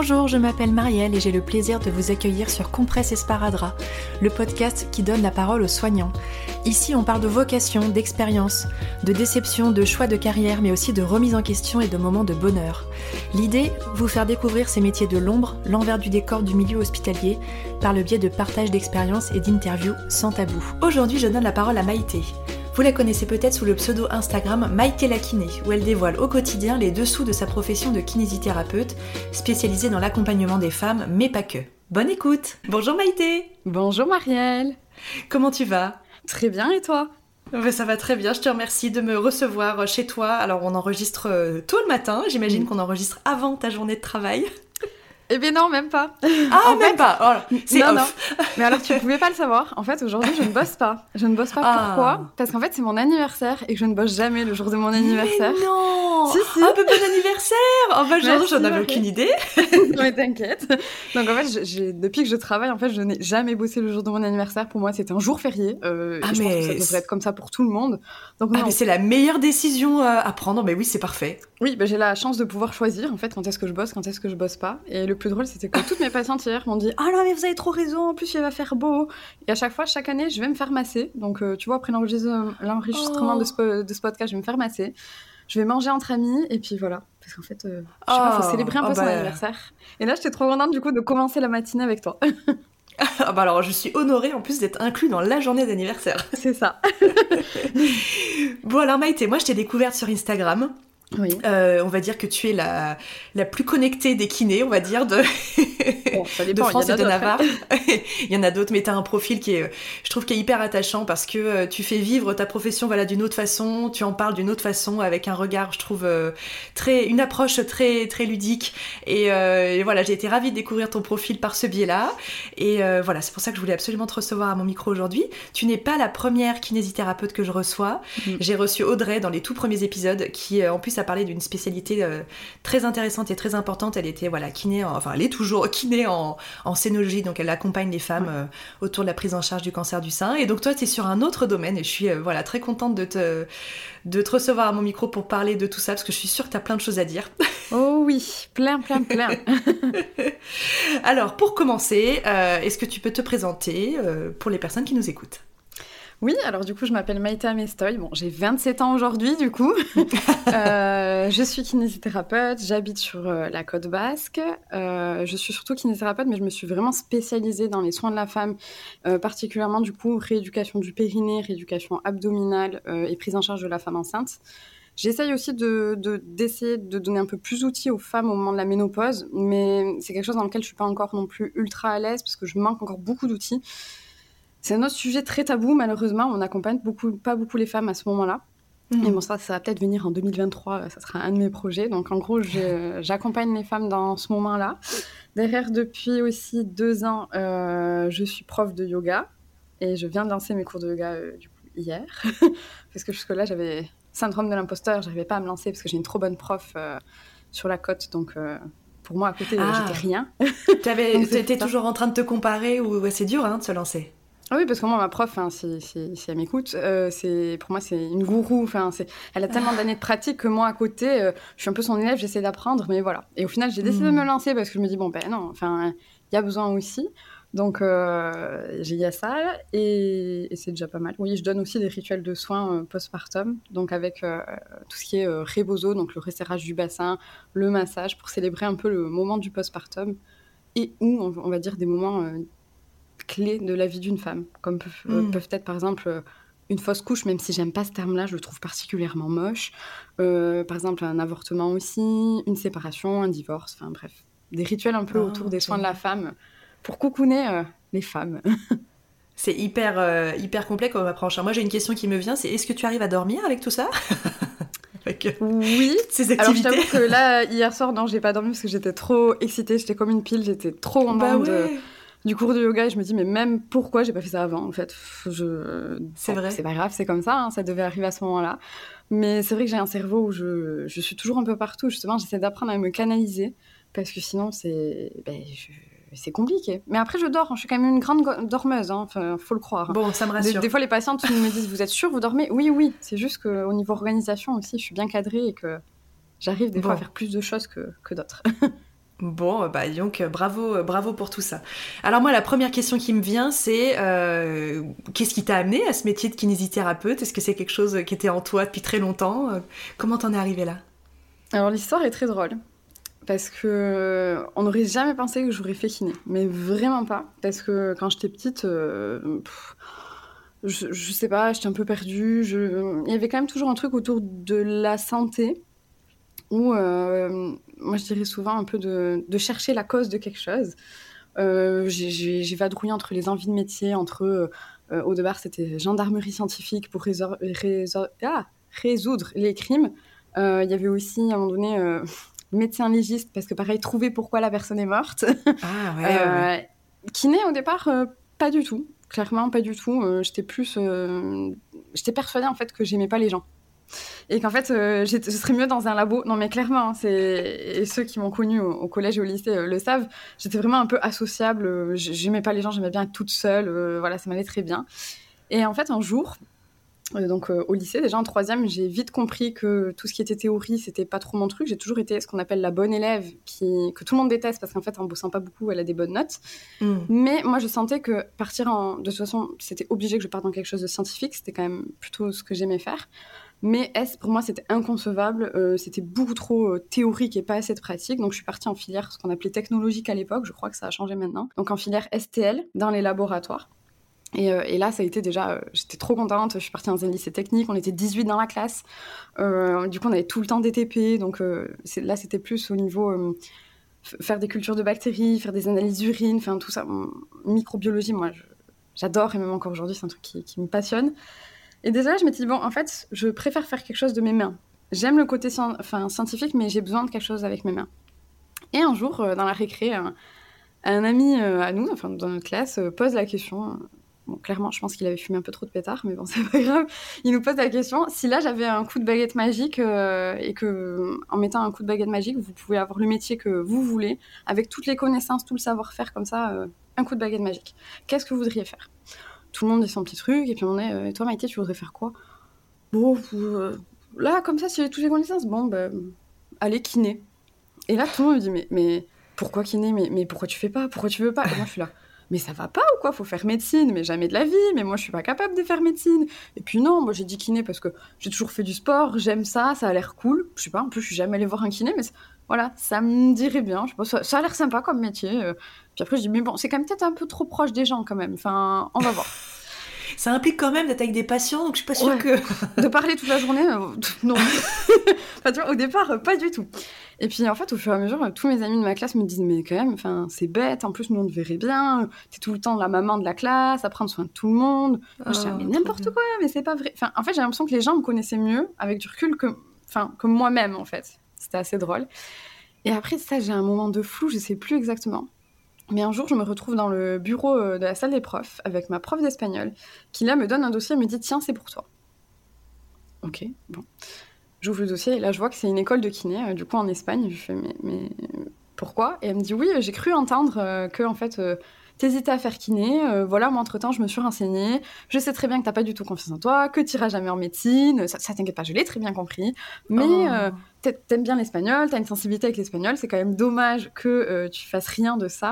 Bonjour, je m'appelle Marielle et j'ai le plaisir de vous accueillir sur Compresse Esparadrap, le podcast qui donne la parole aux soignants. Ici, on parle de vocation, d'expérience, de déception, de choix de carrière, mais aussi de remise en question et de moments de bonheur. L'idée, vous faire découvrir ces métiers de l'ombre, l'envers du décor du milieu hospitalier, par le biais de partage d'expériences et d'interviews sans tabou. Aujourd'hui, je donne la parole à Maïté. Vous la connaissez peut-être sous le pseudo Instagram Maïté la kiné, où elle dévoile au quotidien les dessous de sa profession de kinésithérapeute, spécialisée dans l'accompagnement des femmes, mais pas que. Bonne écoute. Bonjour Maïté. Bonjour Marielle. Comment tu vas ? Très bien, et toi ? Ça va très bien, je te remercie de me recevoir chez toi. Alors on enregistre tôt le matin, j'imagine qu'on enregistre avant ta journée de travail. Eh bien non, même pas. Ah, même pas. Oh, c'est off. Non. Mais alors, tu pouvais pas le savoir. En fait, aujourd'hui, je ne bosse pas. Pourquoi ? Parce qu'en fait, c'est mon anniversaire et que je ne bosse jamais le jour de mon anniversaire. Mais non. Si. Ah, bon anniversaire. Oh, bah, j'en avais aucune idée. Non, mais t'inquiète. Donc, en fait, depuis que je travaille, en fait, je n'ai jamais bossé le jour de mon anniversaire. Pour moi, c'était un jour férié. Je pense que ça devrait être comme ça pour tout le monde. Donc, mais c'est la meilleure décision à prendre. Mais oui, c'est parfait. Oui, j'ai la chance de pouvoir choisir, en fait, quand est-ce que je bosse, quand est-ce que je bosse pas. Et le plus drôle, c'était que toutes mes patientes hier m'ont dit « Ah non, mais vous avez trop raison, en plus, il va faire beau !» Et à chaque fois, chaque année, je vais me faire masser. Donc, tu vois, après l'enregistrement de ce podcast, je vais me faire masser. Je vais manger entre amis, et puis voilà. Parce qu'en fait, je sais pas, faut célébrer un peu son anniversaire. Et là, j'étais trop contente, du coup, de commencer la matinée avec toi. Alors, je suis honorée, en plus, d'être inclus dans la journée d'anniversaire. C'est ça. Bon, alors Maïté, moi, je t'ai découverte sur Instagram. Oui. On va dire que tu es la plus connectée des kinés, on va dire, de France et de Navarre. Il y en a d'autres, mais tu as un profil je trouve, qui est hyper attachant parce que tu fais vivre ta profession d'une autre façon, tu en parles d'une autre façon, avec un regard, je trouve, une approche très, très ludique. Et voilà, j'ai été ravie de découvrir ton profil par ce biais-là. Et voilà, c'est pour ça que je voulais absolument te recevoir à mon micro aujourd'hui. Tu n'es pas la première kinésithérapeute que je reçois. J'ai reçu Audrey dans les tout premiers épisodes qui, en plus, a parlé d'une spécialité très intéressante et très importante. Elle était kiné, elle est toujours kiné en scénologie, donc elle accompagne les femmes autour de la prise en charge du cancer du sein. Et donc toi, tu es sur un autre domaine et je suis très contente de te recevoir à mon micro pour parler de tout ça parce que je suis sûre que tu as plein de choses à dire. Oh oui, plein. Alors, pour commencer, est-ce que tu peux te présenter pour les personnes qui nous écoutent ? Oui, alors du coup, je m'appelle Maïté Amestoy. Bon, j'ai 27 ans aujourd'hui, du coup. Je suis kinésithérapeute, j'habite sur la Côte Basque. Je suis surtout kinésithérapeute, mais je me suis vraiment spécialisée dans les soins de la femme, particulièrement, du coup, rééducation du périnée, rééducation abdominale et prise en charge de la femme enceinte. J'essaye aussi d'essayer de donner un peu plus d'outils aux femmes au moment de la ménopause, mais c'est quelque chose dans lequel je ne suis pas encore non plus ultra à l'aise, parce que je manque encore beaucoup d'outils. C'est un autre sujet très tabou, malheureusement. On n'accompagne pas beaucoup les femmes à ce moment-là. Et bon, ça va peut-être venir en 2023. Ça sera un de mes projets. Donc, en gros, j'accompagne les femmes dans ce moment-là. Derrière, depuis aussi 2 ans, je suis prof de yoga. Et je viens de lancer mes cours de yoga, du coup, hier. Parce que jusque-là, j'avais syndrome de l'imposteur. Je n'arrivais pas à me lancer parce que j'ai une trop bonne prof sur la côte. Donc... pour moi, à côté, j'étais rien. Tu étais toujours en train de te comparer ou c'est dur de se lancer. Ah oui, parce que moi, ma prof, si elle m'écoute, pour moi, c'est une gourou. Elle a tellement d'années de pratique que moi, à côté, je suis un peu son élève, j'essaie d'apprendre, mais voilà. Et au final, j'ai décidé de me lancer parce que je me dis, non, il y a besoin aussi. Donc, il y a ça, et c'est déjà pas mal. Oui, je donne aussi des rituels de soins postpartum, donc avec tout ce qui est rebozo, donc le resserrage du bassin, le massage, pour célébrer un peu le moment du postpartum, et où, on va dire, des moments... clés de la vie d'une femme, comme peuvent être par exemple une fausse couche, même si j'aime pas ce terme-là, je le trouve particulièrement moche, par exemple un avortement aussi, une séparation, un divorce, enfin bref, des rituels un peu autour des soins de la femme pour coucouner les femmes. C'est hyper complet comme approche. Moi j'ai une question qui me vient, c'est est-ce que tu arrives à dormir avec tout ça ? Oui, ces activités. Alors je t'avoue que là, hier soir, non, j'ai pas dormi parce que j'étais trop excitée, j'étais comme une pile, j'étais trop contente du cours de yoga et je me dis mais même pourquoi j'ai pas fait ça avant en fait. C'est vrai. C'est pas grave, c'est comme ça, ça devait arriver à ce moment-là. Mais c'est vrai que j'ai un cerveau où je suis toujours un peu partout. Justement, j'essaie d'apprendre à me canaliser parce que sinon c'est compliqué. Mais après je dors, je suis quand même une grande dormeuse, faut le croire. Bon, ça me rassure. Des fois les patientes me disent vous êtes sûre vous dormez ? Oui, c'est juste qu'au niveau organisation aussi je suis bien cadrée et que j'arrive des fois à faire plus de choses que d'autres. Bon, bah donc bravo pour tout ça. Alors moi, la première question qui me vient, c'est qu'est-ce qui t'a amené à ce métier de kinésithérapeute? Est-ce que c'est quelque chose qui était en toi depuis très longtemps? Comment t'en es arrivée là? Alors l'histoire est très drôle. Parce que on n'aurait jamais pensé que j'aurais fait kiné, mais vraiment pas. Parce que quand j'étais petite, je sais pas, j'étais un peu perdue. Il y avait quand même toujours un truc autour de la santé, où moi je dirais souvent un peu de chercher la cause de quelque chose. J'ai vadrouillé entre les envies de métier, au départ c'était gendarmerie scientifique pour résoudre les crimes. Il y avait aussi à un moment donné médecin légiste, parce que pareil, trouver pourquoi la personne est morte. Ah ouais. Kiné au départ, pas du tout. Clairement, pas du tout. J'étais persuadée en fait que j'aimais pas les gens. Et qu'en fait, je serais mieux dans un labo. Non, mais clairement, hein, et ceux qui m'ont connue au collège et au lycée le savent, j'étais vraiment un peu associable. J'aimais pas les gens, j'aimais bien être toute seule. Voilà, ça m'allait très bien. Et en fait, un jour, au lycée, déjà en troisième, j'ai vite compris que tout ce qui était théorie, c'était pas trop mon truc. J'ai toujours été ce qu'on appelle la bonne élève, que tout le monde déteste parce qu'en fait, en bossant pas beaucoup, elle a des bonnes notes. Mais moi, je sentais que de toute façon, c'était obligé que je parte dans quelque chose de scientifique. C'était quand même plutôt ce que j'aimais faire. Mais pour moi, c'était inconcevable. C'était beaucoup trop théorique et pas assez de pratique. Donc, je suis partie en filière, ce qu'on appelait technologique à l'époque. Je crois que ça a changé maintenant. Donc, en filière STL, dans les laboratoires. Et là, ça a été déjà... j'étais trop contente. Je suis partie dans un lycée technique. On était 18 dans la classe. Du coup, on avait tout le temps des TP. Donc, là, c'était plus au niveau... faire des cultures de bactéries, faire des analyses d'urine, enfin, tout ça. Microbiologie, moi, j'adore. Et même encore aujourd'hui, c'est un truc qui me passionne. Et déjà, je m'étais dit, bon, en fait, je préfère faire quelque chose de mes mains. J'aime le côté scientifique, mais j'ai besoin de quelque chose avec mes mains. Et un jour, dans la récré, un ami à nous, enfin, dans notre classe, pose la question. Bon, clairement, je pense qu'il avait fumé un peu trop de pétard, mais bon, c'est pas grave. Il nous pose la question, si là, j'avais un coup de baguette magique, et que, en mettant un coup de baguette magique, vous pouvez avoir le métier que vous voulez, avec toutes les connaissances, tout le savoir-faire comme ça, un coup de baguette magique. Qu'est-ce que vous voudriez faire ? Tout le monde dit son petit truc, et puis on est et toi, Maïté, tu voudrais faire quoi ? Bon, là, comme ça, si j'ai toutes les connaissances, bon, allez, kiné. Et là, tout le monde me dit, mais pourquoi kiné ? Mais pourquoi tu fais pas ? Pourquoi tu veux pas ? Et moi, je suis là, mais ça va pas ou quoi ? Faut faire médecine, mais jamais de la vie, mais moi, je suis pas capable de faire médecine. Et puis non, moi, j'ai dit kiné parce que j'ai toujours fait du sport, j'aime ça a l'air cool. Je sais pas, en plus, je suis jamais allée voir un kiné, mais voilà, ça me dirait bien. Je sais pas, ça a l'air sympa comme métier. Puis après, je dis, mais bon, c'est quand même peut-être un peu trop proche des gens quand même. Enfin, on va voir. Ça implique quand même d'être avec des patients, donc je suis pas sûre que... De parler toute la journée, non. Enfin, tu vois, au départ, pas du tout. Et puis, en fait, au fur et à mesure, tous mes amis de ma classe me disent, mais quand même, c'est bête, en plus, nous, on te verrait bien, t'es tout le temps la maman de la classe, à prendre soin de tout le monde. Moi, je dis, mais n'importe quoi, mais c'est pas vrai. Enfin, en fait, j'ai l'impression que les gens me connaissaient mieux, avec du recul, que moi-même, en fait. C'était assez drôle. Et après, ça, j'ai un moment de flou, je sais plus exactement. Mais un jour, je me retrouve dans le bureau de la salle des profs avec ma prof d'espagnol qui, là, me donne un dossier et me dit « Tiens, c'est pour toi. » Ok, bon. J'ouvre le dossier et là, je vois que c'est une école de kiné, du coup, en Espagne. Je fais « Mais pourquoi ?» Et elle me dit « Oui, j'ai cru entendre que, en fait, t'hésitais à faire kiné. Voilà, moi, entre-temps, je me suis renseignée. Je sais très bien que t'as pas du tout confiance en toi, que t'iras jamais en médecine. Ça t'inquiète pas, je l'ai très bien compris. Mais t'aimes bien l'espagnol, t'as une sensibilité avec l'espagnol. C'est quand même dommage que tu fasses rien de ça. »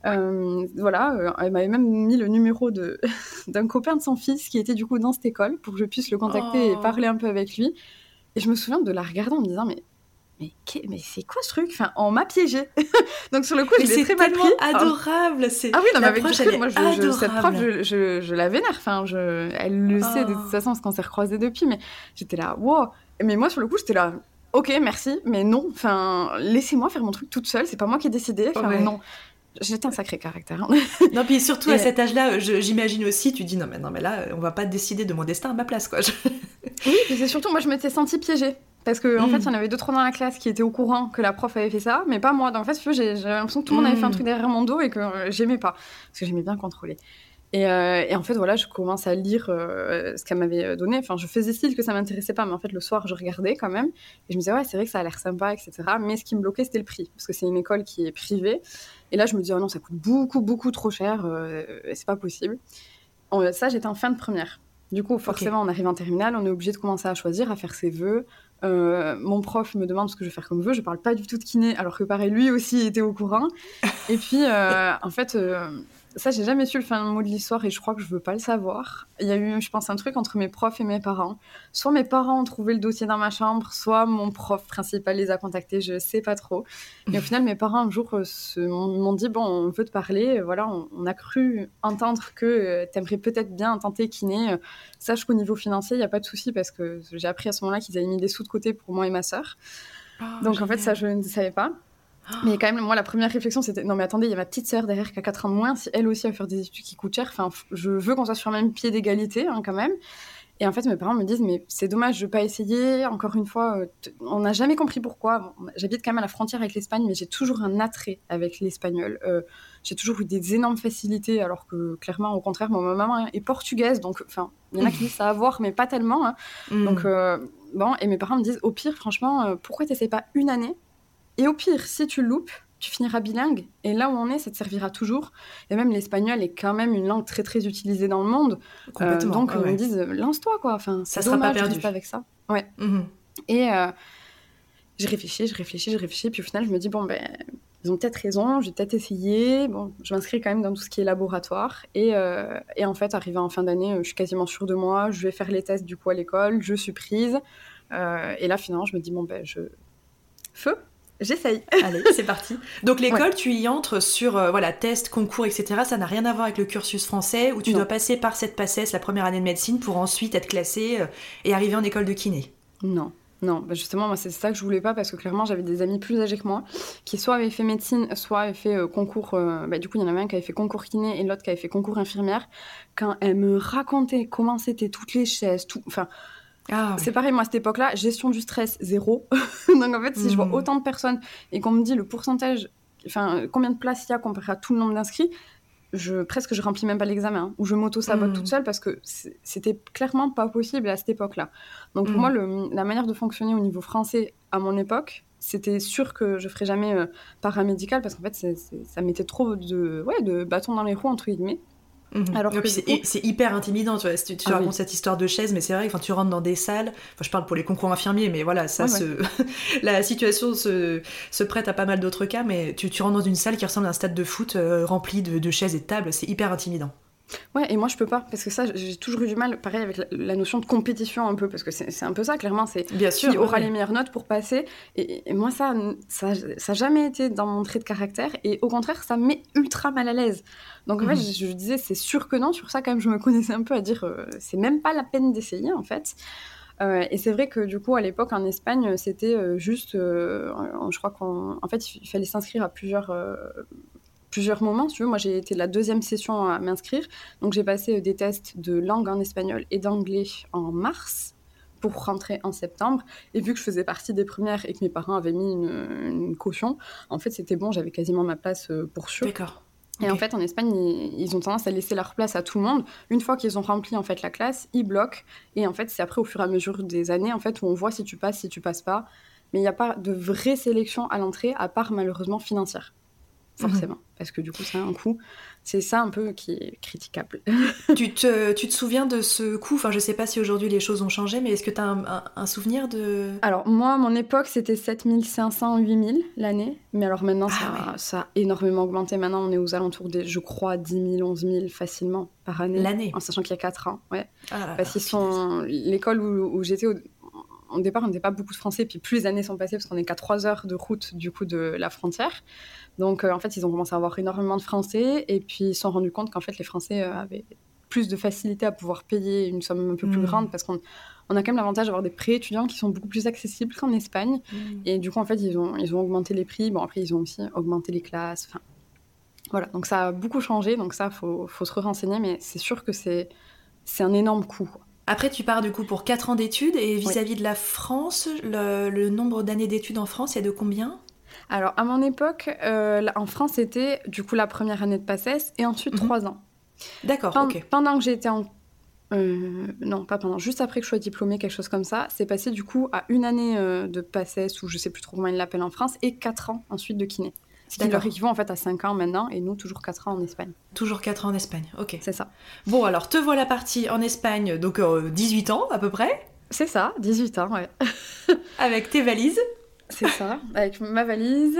Voilà, elle m'avait même mis le numéro d'un copain de son fils qui était du coup dans cette école pour que je puisse le contacter et parler un peu avec lui. Et je me souviens de la regarder en me disant mais c'est quoi ce truc ? Enfin, on m'a piégée. Donc sur le coup, je l'ai très mal pris. C'est tellement adorable. Ah oui, non, mais avec du recul, moi, cette prof, je la vénère. Enfin, elle le sait de toute façon parce qu'on s'est recroisés depuis. Mais j'étais là, wow. Mais moi, sur le coup, j'étais là, ok, merci, mais non. Enfin, laissez-moi faire mon truc toute seule. C'est pas moi qui ai décidé. Enfin, non. J'étais un sacré caractère. Non, puis surtout à cet âge-là, j'imagine aussi, tu dis non mais là, on va pas décider de mon destin à ma place, quoi. Oui, et c'est surtout, moi, je m'étais sentie piégée. Parce qu'en fait, il y en avait 2-3 dans la classe qui étaient au courant que la prof avait fait ça, mais pas moi. Donc, en fait, j'ai l'impression que tout le monde avait fait un truc derrière mon dos et que j'aimais pas. Parce que j'aimais bien contrôler. Et en fait, voilà, je commence à lire ce qu'elle m'avait donné. Enfin, je faisais style que ça m'intéressait pas, mais en fait, le soir, je regardais quand même. Et je me disais, ouais, c'est vrai que ça a l'air sympa, etc. Mais ce qui me bloquait, c'était le prix. Parce que c'est une école qui est privée. Et là, je me disais, oh non, ça coûte beaucoup, beaucoup trop cher. C'est pas possible. Ça, j'étais en fin de première. Du coup, forcément, on arrive en terminale, on est obligé de commencer à choisir, à faire ses vœux. Mon prof me demande ce que je vais faire comme vœu. Je parle pas du tout de kiné, alors que pareil, lui aussi était au courant. Et puis, en fait, ça, j'ai jamais su le fin mot de l'histoire et je crois que je veux pas le savoir. Il y a eu, je pense, un truc entre mes profs et mes parents. Soit mes parents ont trouvé le dossier dans ma chambre, soit mon prof principal les a contactés, je sais pas trop. Mais au final, mes parents, un jour, m'ont dit, bon, on veut te parler. Voilà, on a cru entendre que t'aimerais peut-être bien tenter kiné. Sache qu'au niveau financier, il y a pas de souci parce que j'ai appris à ce moment-là qu'ils avaient mis des sous de côté pour moi et ma sœur. Oh, Donc, génial. en fait, ça, je ne savais pas. Mais quand même, moi, la première réflexion, c'était non, mais attendez, il y a ma petite sœur derrière qui a 4 ans de moins. Si elle aussi va faire des études qui coûtent cher, enfin, je veux qu'on soit sur le même pied d'égalité, hein, quand même. Et en fait, mes parents me disent, mais c'est dommage de pas essayer. Encore une fois, on n'a jamais compris pourquoi. Bon, j'habite quand même à la frontière avec l'Espagne, mais j'ai toujours un attrait avec l'espagnol. J'ai toujours eu des énormes facilités, alors que clairement, au contraire, ma maman est portugaise, donc enfin, il y en a qui disent ça à voir, mais pas tellement. Hein. Donc bon, et mes parents me disent, au pire, franchement, pourquoi t'essayes pas une année? Et au pire, si tu loupes, tu finiras bilingue. Et là où on est, ça te servira toujours. Et même l'espagnol est quand même une langue très très utilisée dans le monde. Complètement. Donc ils me disent, lance-toi quoi. Enfin, Ça c'est sera pas dommage de perdu. rester avec ça. Ouais. Et je réfléchis. Puis au final, je me dis, bon, ben, ils ont peut-être raison, je vais peut-être essayer. Bon, je m'inscris quand même dans tout ce qui est laboratoire. Et en fait, arrivé en fin d'année, je suis quasiment sûre de moi. Je vais faire les tests du coup à l'école. Je suis prise. Et là, finalement, je me dis, bon, ben, Feu, j'essaye. Allez, c'est parti. Donc l'école, tu y entres sur voilà, tests, concours, etc. Ça n'a rien à voir avec le cursus français où tu dois passer par cette PACES, la première année de médecine, pour ensuite être classée et arriver en école de kiné. Non, bah justement, moi c'est ça que je voulais pas parce que clairement j'avais des amis plus âgés que moi qui soit avaient fait médecine, soit avaient fait concours. Du coup, il y en avait un qui avait fait concours kiné et l'autre qui avait fait concours infirmière. Quand elle me racontait comment c'était toutes les chaises, tout, enfin. Ah, oui. C'est pareil, moi, à cette époque-là, gestion du stress, 0. Donc, en fait, si je vois autant de personnes et qu'on me dit le pourcentage, enfin, combien de places il y a comparé à tout le nombre d'inscrits, presque je remplis même pas l'examen, hein, ou je m'auto-sabote toute seule parce que c'était clairement pas possible à cette époque-là. Donc, pour moi, la manière de fonctionner au niveau français à mon époque, c'était sûr que je ferais jamais paramédical parce qu'en fait, ça mettait trop de bâtons dans les roues, entre guillemets. Alors que c'est hyper intimidant, tu vois, si tu racontes cette histoire de chaise, mais c'est vrai que quand tu rentres dans des salles, enfin je parle pour les concours infirmiers, mais voilà, ça la situation se prête à pas mal d'autres cas, mais tu rentres dans une salle qui ressemble à un stade de foot rempli de chaises et de tables, c'est hyper intimidant. Ouais, et moi je peux pas, parce que ça, j'ai toujours eu du mal, pareil, avec la notion de compétition un peu, parce que c'est un peu ça, clairement, c'est bien sûr, qui aura les meilleures notes pour passer, et moi ça a jamais été dans mon trait de caractère, et au contraire, ça me met ultra mal à l'aise. Donc en fait, je disais, c'est sûr que non, sur ça quand même, je me connaissais un peu à dire, c'est même pas la peine d'essayer, en fait. Et c'est vrai que du coup, à l'époque, en Espagne, c'était juste, je crois qu'en fait, il fallait s'inscrire à plusieurs moments, si tu veux. Moi, j'ai été la deuxième session à m'inscrire. Donc, j'ai passé des tests de langue en espagnol et d'anglais en mars pour rentrer en septembre. Et vu que je faisais partie des premières et que mes parents avaient mis une caution, en fait, c'était bon, j'avais quasiment ma place pour sûr. D'accord. Et en fait, en Espagne, ils ont tendance à laisser leur place à tout le monde. Une fois qu'ils ont rempli en fait la classe, ils bloquent. Et en fait, c'est après, au fur et à mesure des années, en fait, où on voit si tu passes, si tu passes pas. Mais il n'y a pas de vraie sélection à l'entrée, à part malheureusement financière. Forcément, parce que du coup, ça a un coût. C'est ça un peu qui est critiquable. Tu te souviens de ce coût? Enfin, je sais pas si aujourd'hui les choses ont changé, mais est-ce que tu as un souvenir de... Alors, moi, à mon époque, c'était 7 500, 8 000 l'année. Mais alors maintenant, ça a énormément augmenté. Maintenant, on est aux alentours des, je crois, 10 000, 11 000 facilement par année. L'année? En sachant qu'il y a 4 ans, ouais. Parce qu'ils sont... L'école où j'étais... Au départ, on n'était pas beaucoup de Français, puis plus les années sont passées, parce qu'on n'est qu'à 3 heures de route, du coup, de la frontière. Donc, en fait, ils ont commencé à avoir énormément de Français, et puis ils se sont rendus compte qu'en fait, les Français avaient plus de facilité à pouvoir payer une somme un peu plus grande, parce qu'on a quand même l'avantage d'avoir des prêts étudiants qui sont beaucoup plus accessibles qu'en Espagne. Et du coup, en fait, ils ont augmenté les prix. Bon, après, ils ont aussi augmenté les classes. Enfin, voilà. Donc, ça a beaucoup changé. Donc, ça, faut se renseigner, mais c'est sûr que c'est un énorme coût, quoi. Après, tu pars du coup pour 4 ans d'études, et vis-à-vis de la France, le nombre d'années d'études en France est de combien? Alors, à mon époque, en France, c'était du coup la première année de PACES et ensuite 3 ans. D'accord, ok. Pendant que j'étais en... non, pas pendant. Juste après que je sois diplômée, quelque chose comme ça, c'est passé du coup à une année de PACES, ou je sais plus trop comment ils l'appellent en France, et 4 ans ensuite de kiné. Ce qui leur équivaut en fait à 5 ans maintenant, et nous, toujours 4 ans en Espagne. Toujours 4 ans en Espagne, ok. C'est ça. Bon, alors, te voilà partie en Espagne, donc 18 ans à peu près. C'est ça, 18 ans, ouais. Avec tes valises? C'est ça, avec ma valise,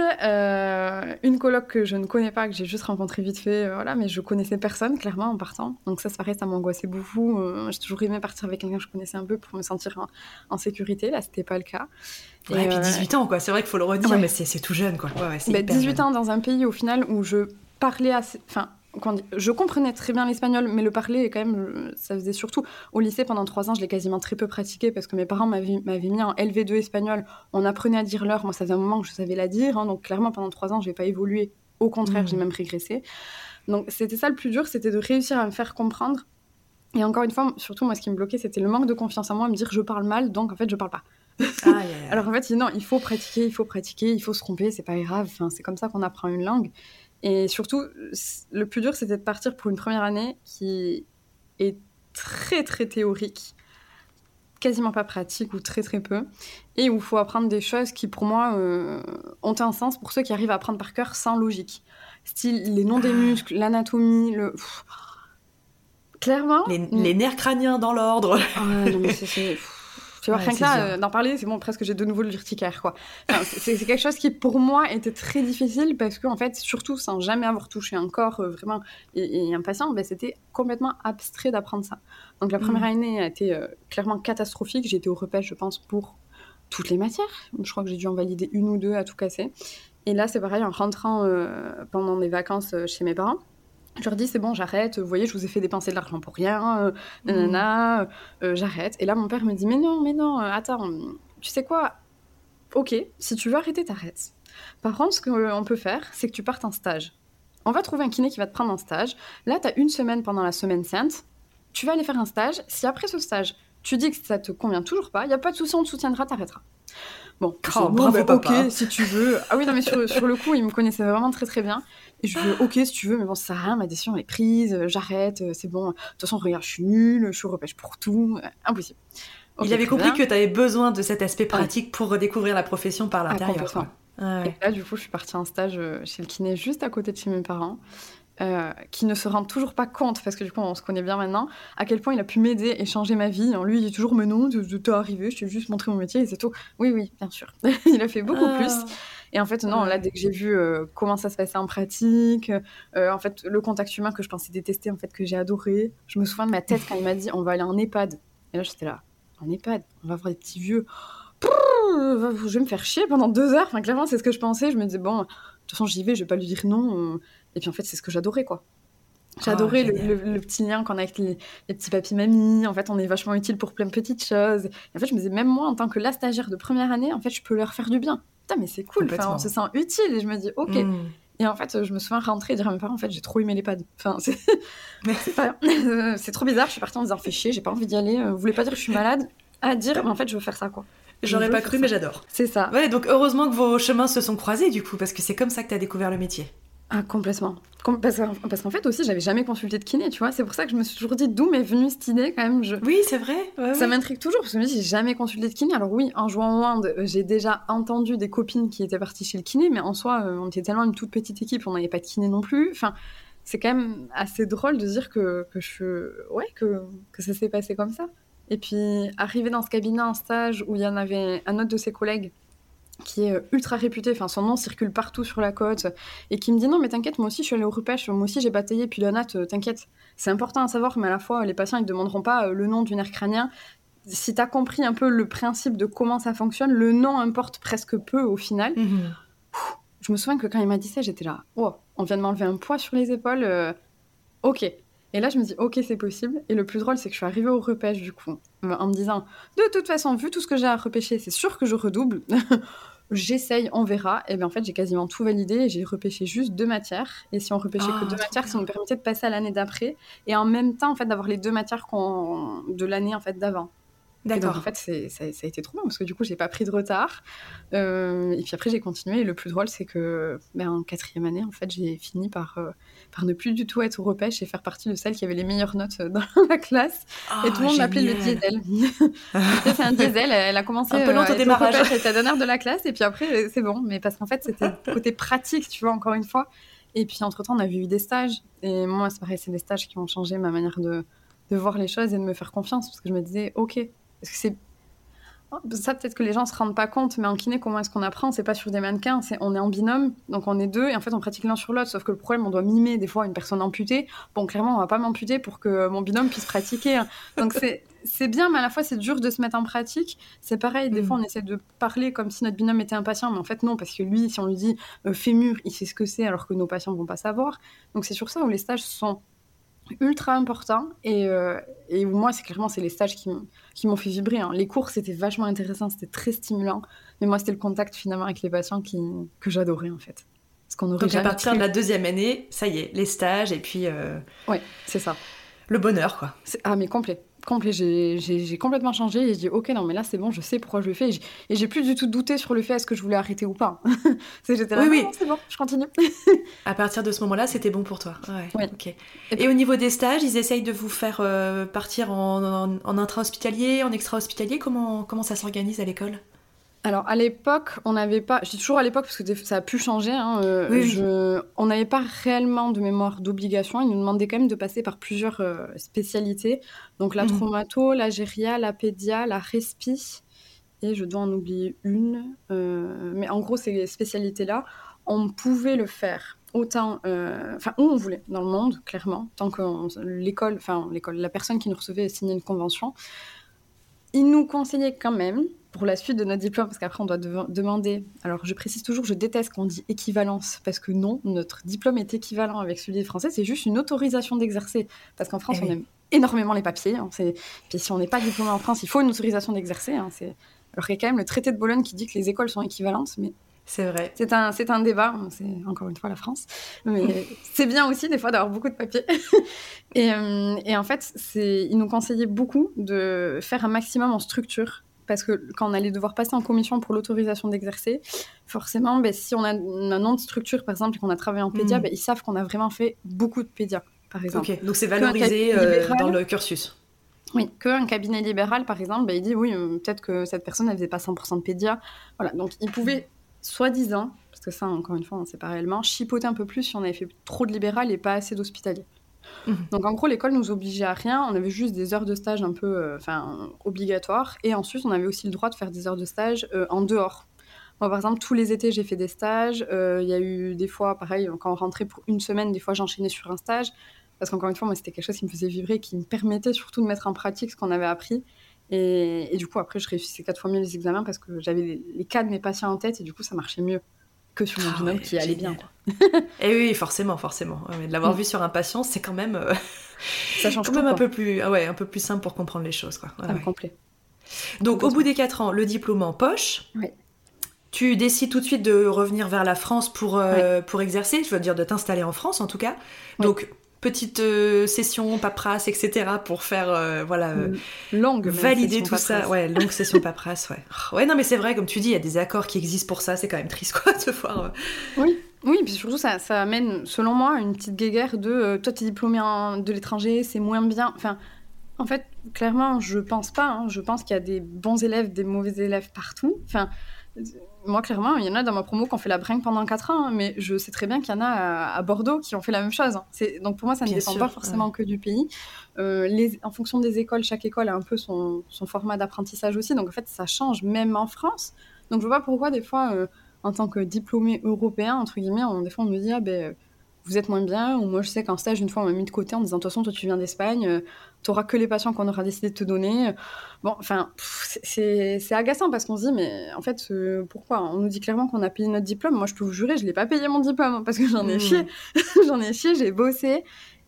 une coloc que je ne connais pas, que j'ai juste rencontrée vite fait, voilà, mais je connaissais personne, clairement, en partant. Donc ça, c'est pareil, ça m'angoissait beaucoup. J'ai toujours aimé partir avec quelqu'un que je connaissais un peu pour me sentir en sécurité. Là, c'était pas le cas. Ouais, et puis 18 ans, quoi. C'est vrai qu'il faut le redire, ouais. mais c'est tout jeune, quoi. Ouais, c'est hyper 18 jeune. ans dans un pays, au final, où je parlais assez... Enfin, je comprenais très bien l'espagnol, mais le parler, quand même, ça faisait surtout... Au lycée, pendant 3 ans, je l'ai quasiment très peu pratiqué parce que mes parents m'avaient mis en LV2 espagnol. On apprenait à dire l'heure. Moi, ça faisait un moment que je savais la dire. Hein, donc, clairement, pendant 3 ans, je n'ai pas évolué. Au contraire, j'ai même régressé. Donc, c'était ça le plus dur, c'était de réussir à me faire comprendre. Et encore une fois, surtout, moi, ce qui me bloquait, c'était le manque de confiance en moi, me dire je parle mal, donc en fait, je parle pas. Alors en fait, non, il faut pratiquer, il faut se tromper, c'est pas grave. Enfin, c'est comme ça qu'on apprend une langue. Et surtout, le plus dur, c'était de partir pour une première année qui est très très théorique, quasiment pas pratique ou très très peu, et où il faut apprendre des choses qui pour moi ont un sens pour ceux qui arrivent à apprendre par cœur sans logique. Style les noms des muscles, l'anatomie, clairement... Les nerfs crâniens dans l'ordre. Non mais c'est... Tu vois, rien que là, d'en parler, c'est bon, presque j'ai de nouveau le l'urticaire, quoi. Enfin, c'est quelque chose qui, pour moi, était très difficile parce qu'en fait, surtout sans jamais avoir touché un corps vraiment et un patient, ben, c'était complètement abstrait d'apprendre ça. Donc la première année a été clairement catastrophique. J'ai été au repêche, je pense, pour toutes les matières. Je crois que j'ai dû en valider 1 ou 2 à tout casser. Et là, c'est pareil, en rentrant pendant mes vacances chez mes parents, je leur dis, c'est bon, j'arrête, vous voyez, je vous ai fait dépenser de l'argent pour rien, j'arrête. Et là, mon père me dit, mais non, attends, tu sais quoi, ok, si tu veux arrêter, t'arrêtes. Par contre, ce qu'on peut faire, c'est que tu partes en stage. On va trouver un kiné qui va te prendre en stage. Là, t'as 1 semaine pendant la semaine sainte, tu vas aller faire un stage. Si après ce stage, tu dis que ça te convient toujours pas, il n'y a pas de souci, on te soutiendra, t'arrêteras. Bon, bravo papa. Ok, si tu veux. Ah oui, non, mais sur le coup, il me connaissait vraiment très très bien. Et je veux, ok, si tu veux, mais bon, ça sert à rien, ma décision elle est prise, j'arrête, c'est bon. De toute façon, regarde, je suis nulle, je suis au repêche pour tout, impossible. Okay, il avait compris que tu avais besoin de cet aspect pratique pour redécouvrir la profession par l'intérieur. Et là, du coup, je suis partie en stage chez le kiné juste à côté de chez mes parents. Qui ne se rend toujours pas compte, parce que du coup on se connaît bien maintenant, à quel point il a pu m'aider et changer ma vie. Lui, il est toujours, mais non, t'es arrivé, je t'ai juste montré mon métier et c'est tout. Oui, bien sûr. Il a fait beaucoup plus. Et en fait, non, là, dès que j'ai vu comment ça se passait en pratique, en fait, le contact humain que je pensais détester, en fait, que j'ai adoré. Je me souviens de ma tête quand il m'a dit, on va aller en EHPAD. Et là, j'étais là, en EHPAD, on va voir des petits vieux. Je vais me faire chier pendant 2 heures. Enfin, clairement, c'est ce que je pensais. Je me disais, bon, de toute façon, j'y vais, je vais pas lui dire non. Et puis en fait, c'est ce que j'adorais, quoi. J'adorais le petit lien qu'on a avec les petits papis-mamies. En fait, on est vachement utile pour plein de petites choses. Et en fait, je me disais, même moi, en tant que la stagiaire de première année, en fait, je peux leur faire du bien. Putain, mais c'est cool. Enfin, on se sent utile. Et je me dis, ok. Et en fait, je me souviens rentrer et dire à mes parents, en fait, j'ai trop aimé l'EHPAD. Enfin, c'est trop bizarre. Je suis partie en me disant, fais chier, j'ai pas envie d'y aller. Vous voulez pas dire que je suis malade? À dire, mais en fait, je veux faire ça, quoi. J'aurais pas cru, mais j'adore. C'est ça. Ouais, donc heureusement que vos chemins se sont croisés, du coup, parce que c'est comme ça que t'as découvert le métier. Ah, complètement. Parce qu'en fait aussi, j'avais jamais consulté de kiné, tu vois. C'est pour ça que je me suis toujours dit d'où m'est venue cette idée, quand même. Oui, c'est vrai. Ça m'intrigue toujours, parce que je me dis, j'ai jamais consulté de kiné. Alors oui, en jouant au hand, j'ai déjà entendu des copines qui étaient parties chez le kiné, mais en soi, on était tellement une toute petite équipe, on n'avait pas de kiné non plus. Enfin, c'est quand même assez drôle de dire que ça s'est passé comme ça. Et puis, arriver dans ce cabinet en stage où il y en avait un autre de ses collègues qui est ultra réputé, enfin son nom circule partout sur la côte, et qui me dit non mais t'inquiète, moi aussi je suis allée au repêche, moi aussi j'ai bataillé, puis Donat, t'inquiète, c'est important à savoir, mais à la fois les patients ils demanderont pas le nom du nerf crânien. Si t'as compris un peu le principe de comment ça fonctionne, le nom importe presque peu au final. Je me souviens que quand il m'a dit ça, j'étais là, oh, on vient de m'enlever un poids sur les épaules, ok. Et là, je me dis, ok, c'est possible. Et le plus drôle, c'est que je suis arrivée au repêche, du coup, en me disant, de toute façon, vu tout ce que j'ai à repêcher, c'est sûr que je redouble. J'essaye, on verra. Et bien, en fait, j'ai quasiment tout validé et j'ai repêché juste 2 matières. Et si on repêchait que 2 matières, ça nous permettait de passer à l'année d'après. Et en même temps, en fait, d'avoir les 2 matières de l'année, en fait, d'avant. D'accord. Et donc, en fait, ça a été trop bien parce que du coup, j'ai pas pris de retard. Et puis après, j'ai continué. Et le plus drôle, c'est que en 4e année, en fait, j'ai fini par ne plus du tout être au repêche et faire partie de celle qui avait les meilleures notes dans la classe. Et tout le monde m'appelait le diesel. C'est un diesel. Elle a commencé un peu lente au démarrage. Elle était la dernière de la classe. Et puis après, c'est bon. Mais parce qu'en fait, c'était le côté pratique, tu vois, encore une fois. Et puis entre-temps, on avait eu des stages. Et moi, c'est pareil, c'est des stages qui ont changé ma manière de voir les choses et de me faire confiance. Parce que je me disais, ok, parce que Ça, peut-être que les gens se rendent pas compte, mais en kiné, comment est-ce qu'on apprend? C'est pas sur des mannequins, on est en binôme, donc on est deux, et en fait, on pratique l'un sur l'autre. Sauf que le problème, on doit mimer des fois une personne amputée. Bon, clairement, on va pas m'amputer pour que mon binôme puisse pratiquer, hein. Donc c'est bien, mais à la fois, c'est dur de se mettre en pratique. C'est pareil, des fois, on essaie de parler comme si notre binôme était un patient, mais en fait, non, parce que lui, si on lui dit fémur, il sait ce que c'est, alors que nos patients vont pas savoir. Donc c'est sur ça où les stages sont ultra important et moi c'est les stages qui m'ont fait vibrer, hein. Les cours c'était vachement intéressant, c'était très stimulant, mais moi c'était le contact finalement avec les patients que j'adorais en fait, parce qu'on aurait Donc à jamais partir de la 2e année, ça y est, les stages et puis ouais, c'est ça. le bonheur quoi. Ah mais complet, j'ai complètement changé et je dis ok non mais là c'est bon, je sais pourquoi je le fais et j'ai plus du tout douté sur le fait est-ce que je voulais arrêter ou pas. J'étais là Oui. non, c'est bon, je continue. À partir de ce moment-là, c'était bon pour toi. Ouais, Ouais. ok. Et au niveau des stages, ils essayent de vous faire partir en intra-hospitalier, en extra-hospitalier. Comment ça s'organise à l'école? Alors, à l'époque, on n'avait pas... Je dis toujours à l'époque parce que ça a pu changer, hein, Oui. on n'avait pas réellement de mémoire d'obligation. Ils nous demandaient quand même de passer par plusieurs spécialités. Donc, la traumato, la géria, la pédia, la respi. Et je dois en oublier une. Mais en gros, ces spécialités-là, on pouvait le faire autant... Enfin, où on voulait dans le monde, clairement. Tant que l'école, la personne qui nous recevait signait une convention. Ils nous conseillaient quand même, pour la suite de notre diplôme, parce qu'après on doit demander... Alors je précise toujours, je déteste quand on dit équivalence, parce que non, notre diplôme est équivalent avec celui des Français, c'est juste une autorisation d'exercer. Parce qu'en France, on aime énormément les papiers. Hein, puis si on n'est pas diplômé en France, il faut une autorisation d'exercer. Hein, alors qu'il y a quand même le traité de Bologne qui dit que les écoles sont équivalentes, mais... C'est vrai. C'est un débat, c'est encore une fois la France. Mais c'est bien aussi des fois d'avoir beaucoup de papiers. et en fait, ils nous conseillaient beaucoup de faire un maximum en structure. Parce que quand on allait devoir passer en commission pour l'autorisation d'exercer, forcément, si on a un nom de structure, par exemple, et qu'on a travaillé en pédia, ils savent qu'on a vraiment fait beaucoup de pédia, par exemple. Ok, donc c'est valorisé dans le cursus. Oui, qu'un cabinet libéral, par exemple, il dit oui, peut-être que cette personne, elle faisait pas 100% de pédia. Voilà, donc ils pouvaient... soi-disant, parce que ça, encore une fois, on ne sait pas réellement, chipoter un peu plus si on avait fait trop de libéral et pas assez d'hospitalier. Donc, en gros, l'école nous obligeait à rien. On avait juste des heures de stage un peu obligatoires. Et ensuite, on avait aussi le droit de faire des heures de stage en dehors. Moi, par exemple, tous les étés, j'ai fait des stages. Il y a eu des fois, pareil, quand on rentrait pour une semaine, des fois, j'enchaînais sur un stage. Parce qu'encore une fois, moi, c'était quelque chose qui me faisait vibrer, qui me permettait surtout de mettre en pratique ce qu'on avait appris. Et du coup, après, je réussissais 4 fois mieux les examens parce que j'avais les cas de mes patients en tête et du coup, ça marchait mieux que sur mon binôme qui allait bien. Et oui, forcément. Ouais, de l'avoir vu sur un patient, c'est quand même, ça change quand tout, même quoi. un peu plus simple pour comprendre les choses. Quoi. Complet. Donc, au bout des 4 ans, le diplôme en poche. Oui. Tu décides tout de suite de revenir vers la France pour exercer, je veux dire de t'installer en France en tout cas. Oui. Donc, petite session paperasse, etc. pour faire longue valider tout ça. Ouais, longue session paperasse, ouais. Ouais, non mais c'est vrai, comme tu dis, il y a des accords qui existent pour ça, c'est quand même triste quoi de voir. Oui, puis surtout ça amène, selon moi, une petite guéguerre de toi t'es diplômé de l'étranger, c'est moins bien. Enfin, en fait, clairement, je pense pas. Hein. Je pense qu'il y a des bons élèves, des mauvais élèves partout. Enfin, moi, clairement, il y en a dans ma promo qui ont fait la bringue pendant 4 ans, hein, mais je sais très bien qu'il y en a à Bordeaux qui ont fait la même chose. Hein. Donc pour moi, ça ne dépend pas forcément que du pays. En fonction des écoles, chaque école a un peu son format d'apprentissage aussi. Donc en fait, ça change même en France. Donc je vois pas pourquoi des fois, en tant que diplômé européen, entre guillemets, des fois on me dit vous êtes moins bien, ou moi je sais qu'en stage, une fois on m'a mis de côté en disant de toute façon, toi tu viens d'Espagne, t'auras que les patients qu'on aura décidé de te donner. Bon, enfin, c'est agaçant parce qu'on se dit, mais en fait, pourquoi? On nous dit clairement qu'on a payé notre diplôme. Moi, je peux vous jurer, je l'ai pas payé mon diplôme hein, parce que j'en ai chié. J'en ai chié, j'ai bossé.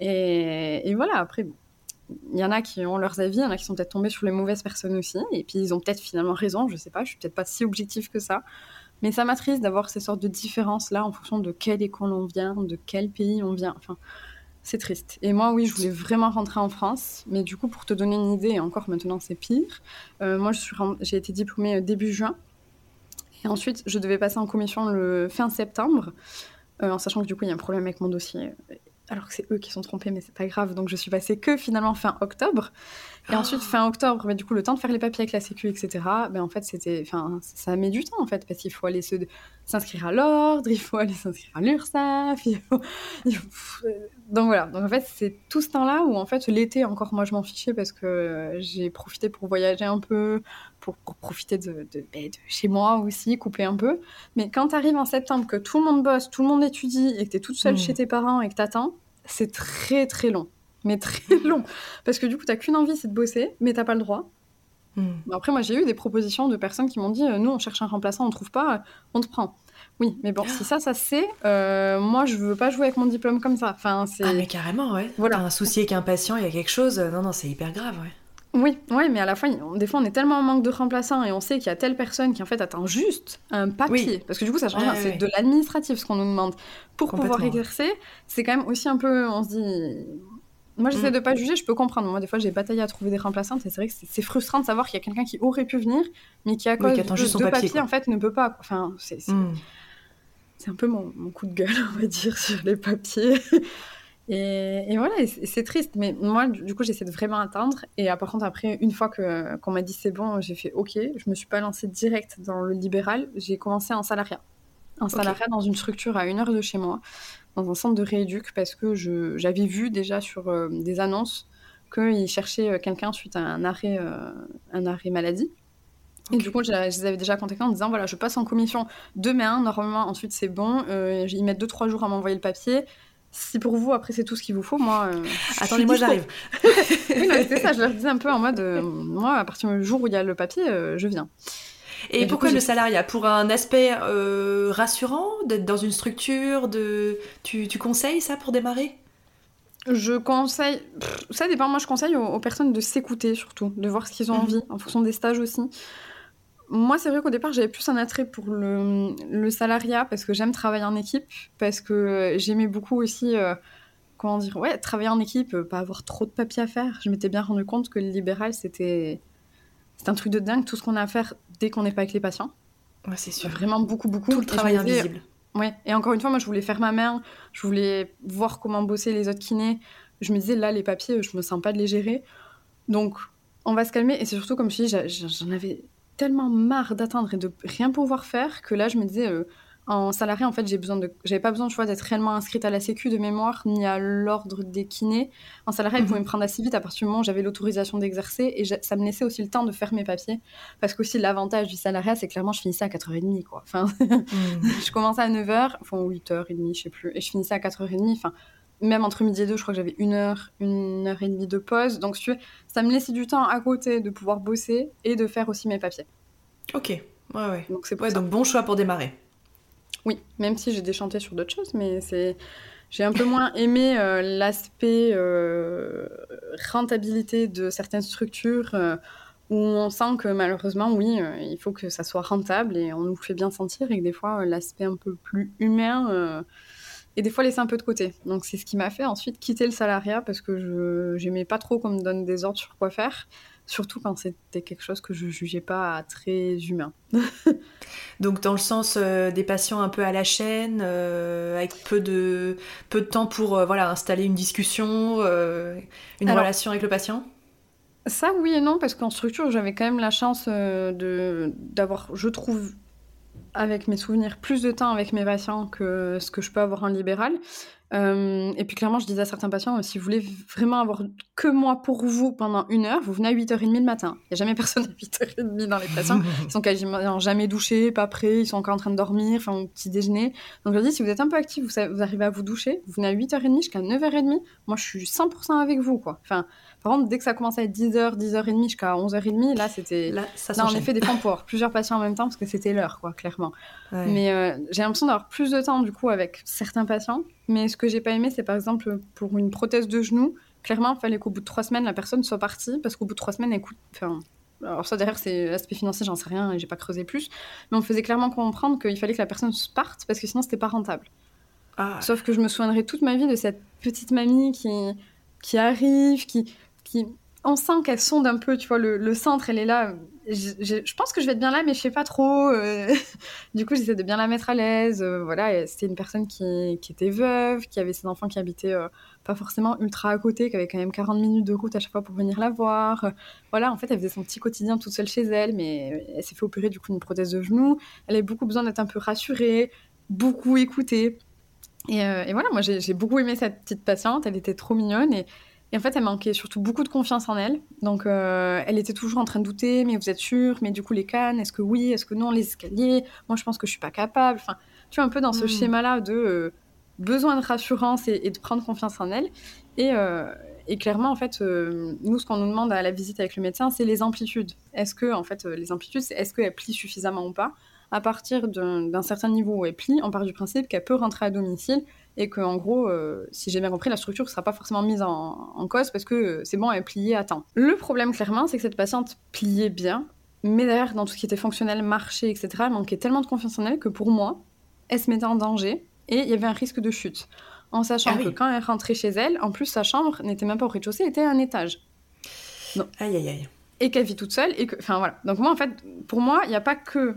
Et voilà, après, bon. Il y en a qui ont leurs avis, il y en a qui sont peut-être tombés sur les mauvaises personnes aussi, et puis ils ont peut-être finalement raison, je sais pas, je suis peut-être pas si objective que ça. Mais ça m'attriste d'avoir ces sortes de différences-là en fonction de quelle école on vient, de quel pays on vient. Enfin, c'est triste. Et moi, oui, je voulais vraiment rentrer en France. Mais du coup, pour te donner une idée, et encore maintenant, c'est pire. Moi, j'ai été diplômée début juin. Et ensuite, je devais passer en commission le fin septembre. En sachant que du coup, il y a un problème avec mon dossier. Alors que c'est eux qui sont trompés, mais c'est pas grave. Donc, je suis passée que finalement fin octobre. Et ensuite, fin octobre, du coup, le temps de faire les papiers avec la Sécu, etc., en fait, ça met du temps, en fait, parce qu'il faut aller s'inscrire à l'ordre, il faut aller s'inscrire à l'URSSAF, Donc voilà, donc en fait c'est tout ce temps-là où en fait l'été encore moi je m'en fichais parce que j'ai profité pour voyager un peu, pour profiter de chez moi aussi, couper un peu. Mais quand t'arrives en septembre, que tout le monde bosse, tout le monde étudie et que t'es toute seule chez tes parents et que t'attends, c'est très très long. Mais très long. Parce que du coup t'as qu'une envie, c'est de bosser, mais t'as pas le droit. Bon, après moi j'ai eu des propositions de personnes qui m'ont dit nous on cherche un remplaçant, on trouve pas, on te prend. Oui, mais bon, si ça se sait, moi, je veux pas jouer avec mon diplôme comme ça. Enfin, c'est... Ah, mais carrément, ouais. Voilà. T'as un souci avec un patient, il y a quelque chose. Non, non, c'est hyper grave, ouais. Oui, ouais, mais à la fin, des fois, on est tellement en manque de remplaçants et on sait qu'il y a telle personne qui, en fait, attend juste un papier. Oui. Parce que du coup, ça change Ouais, rien. C'est ouais. de l'administratif, ce qu'on nous demande. Pour pouvoir Complètement. exercer, c'est quand même aussi un peu... On se dit... Moi, j'essaie de pas juger, je peux comprendre. Moi, des fois, j'ai bataillé à trouver des remplaçantes et c'est vrai que c'est frustrant de savoir qu'il y a quelqu'un qui aurait pu venir, mais qui, à Oui, cause qui attend juste son de papier, papier, quoi. en fait, ne peut pas. Enfin, c'est un peu mon coup de gueule, on va dire, sur les papiers. Et voilà, et c'est triste. Mais moi, du coup, j'essaie de vraiment attendre. Et par contre, après, une fois qu'on m'a dit c'est bon, j'ai fait OK. Je me suis pas lancée direct dans le libéral. J'ai commencé en salariat. Un salariat dans une structure à 1 heure de chez moi, dans un centre de rééduc, parce que j'avais vu déjà sur des annonces qu'ils cherchaient quelqu'un suite à un arrêt maladie. Et du coup, je les avais déjà contactés en disant voilà, je passe en commission demain, normalement, ensuite c'est bon. Ils mettent 2-3 jours à m'envoyer le papier. Si pour vous, après, c'est tout ce qu'il vous faut, moi, je suis Attendez, moi dispo. j'arrive. Oui, non, c'était ça, je leur disais un peu en mode moi, à partir du jour où il y a le papier, je viens. Et du coup, pourquoi le salariat? Pour un aspect rassurant, d'être dans une structure, tu conseilles ça pour démarrer? Je conseille, ça dépend, moi je conseille aux personnes de s'écouter surtout, de voir ce qu'ils ont envie, en fonction des stages aussi. Moi, c'est vrai qu'au départ, j'avais plus un attrait pour le salariat parce que j'aime travailler en équipe, parce que j'aimais beaucoup aussi, comment dire, ouais, travailler en équipe, pas avoir trop de papiers à faire. Je m'étais bien rendu compte que le libéral, c'était un truc de dingue, tout ce qu'on a à faire dès qu'on n'est pas avec les patients. Ouais, c'est sûr. Vraiment beaucoup, beaucoup. Tout le travail invisible. Ouais, et encore une fois, moi, je voulais faire ma main, je voulais voir comment bosser les autres kinés. Je me disais, là, les papiers, je me sens pas de les gérer. Donc, on va se calmer. Et c'est surtout, comme je dis, j'en avais tellement marre d'attendre et de rien pouvoir faire que là, je me disais, en salarié, en fait, j'avais pas besoin, tu vois, d'être réellement inscrite à la Sécu de mémoire, ni à l'ordre des kinés. En salarié, ils pouvaient me prendre assez vite à partir du moment où j'avais l'autorisation d'exercer et ça me laissait aussi le temps de faire mes papiers. Parce qu'aussi, l'avantage du salariat, c'est clairement, je finissais à 4h30, quoi. Enfin, je commençais à 9h, enfin 8h30, je sais plus, et je finissais à 4h30. Enfin, même entre midi et 2, je crois que j'avais 1h et demie de pause. Donc, si tu veux, ça me laissait du temps à côté de pouvoir bosser et de faire aussi mes papiers. Ok, ouais. Donc, c'est pour ça. Donc bon choix pour démarrer. Oui, même si j'ai déchanté sur d'autres choses, mais j'ai un peu moins aimé l'aspect rentabilité de certaines structures où on sent que malheureusement, oui, il faut que ça soit rentable et on nous fait bien sentir et que des fois, l'aspect un peu plus humain et des fois laisser un peu de côté. Donc c'est ce qui m'a fait ensuite quitter le salariat parce que j'aimais pas trop qu'on me donne des ordres sur quoi faire, surtout quand c'était quelque chose que je jugeais pas très humain. Donc dans le sens des patients un peu à la chaîne, avec peu de temps pour installer une discussion, une relation avec le patient. Ça, oui et non, parce qu'en structure, j'avais quand même la chance d'avoir, je trouve, avec mes souvenirs, plus de temps avec mes patients que ce que je peux avoir en libéral. Et puis clairement, je disais à certains patients, si vous voulez vraiment avoir que moi pour vous pendant 1 heure, vous venez à 8h30 le matin. Il n'y a jamais personne à 8h30 dans les patients. Ils sont quasiment jamais douchés, pas prêts, ils sont encore en train de dormir, enfin au petit déjeuner. Donc je leur dis, si vous êtes un peu actif, vous arrivez à vous doucher, vous venez à 8h30 jusqu'à 9h30, moi je suis 100% avec vous, quoi. Enfin, par contre, dès que ça commence à être 10h, 10h30 jusqu'à 11h30, là c'était... Là, ça Là, en s'enchaîne. effet, des fois, on peut avoir plusieurs patients en même temps parce que c'était l'heure, quoi, clairement. Ouais. Mais j'ai l'impression d'avoir plus de temps, du coup, avec certains patients. Mais ce que j'ai pas aimé, c'est par exemple pour une prothèse de genou, clairement, il fallait qu'au bout de 3 semaines, la personne soit partie parce qu'au bout de 3 semaines, elle coûte. Enfin, alors, ça, derrière, c'est l'aspect financier, j'en sais rien et j'ai pas creusé plus. Mais on faisait clairement comprendre qu'il fallait que la personne parte parce que sinon, c'était pas rentable. Ah. Sauf que je me souviendrai toute ma vie de cette petite mamie qui arrive, qui... On sent qu'elle sonde un peu, tu vois, le centre, elle est là. Je pense que je vais être bien là, mais je sais pas trop. Du coup, j'essaie de bien la mettre à l'aise. Voilà, c'était une personne qui était veuve, qui avait ses enfants qui habitaient pas forcément ultra à côté, qui avait quand même 40 minutes de route à chaque fois pour venir la voir. Voilà, en fait, elle faisait son petit quotidien toute seule chez elle, mais elle s'est fait opérer du coup une prothèse de genou. Elle avait beaucoup besoin d'être un peu rassurée, beaucoup écoutée. Et voilà, moi j'ai beaucoup aimé cette petite patiente, elle était trop mignonne et en fait elle manquait surtout beaucoup de confiance en elle. Donc elle était toujours en train de douter, mais vous êtes sûre, mais du coup les cannes, est-ce que oui, est-ce que non, les escaliers, moi je pense que je suis pas capable. Enfin, tu vois, un peu dans ce schéma-là de besoin de rassurance et de prendre confiance en elle. Et, euh, et clairement, en fait, nous, ce qu'on nous demande à la visite avec le médecin, c'est les amplitudes. Est-ce que, en fait, les amplitudes, c'est est-ce qu'elle plie suffisamment ou pas? À partir d'un certain niveau où elle plie, on part du principe qu'elle peut rentrer à domicile et que, en gros, si j'ai bien compris, la structure ne sera pas forcément mise en cause parce que c'est bon, elle pliait à temps. Le problème, clairement, c'est que cette patiente pliait bien, mais derrière, dans tout ce qui était fonctionnel, marché, etc., elle manquait tellement de confiance en elle que pour moi, elle se mettait en danger et il y avait un risque de chute. En sachant que quand elle rentrait chez elle, en plus, sa chambre n'était même pas au rez-de-chaussée, était à un étage. Non. Aïe, aïe, aïe. Et qu'elle vit toute seule. Et que, enfin, voilà. Donc moi, en fait, pour moi, il n'y a pas que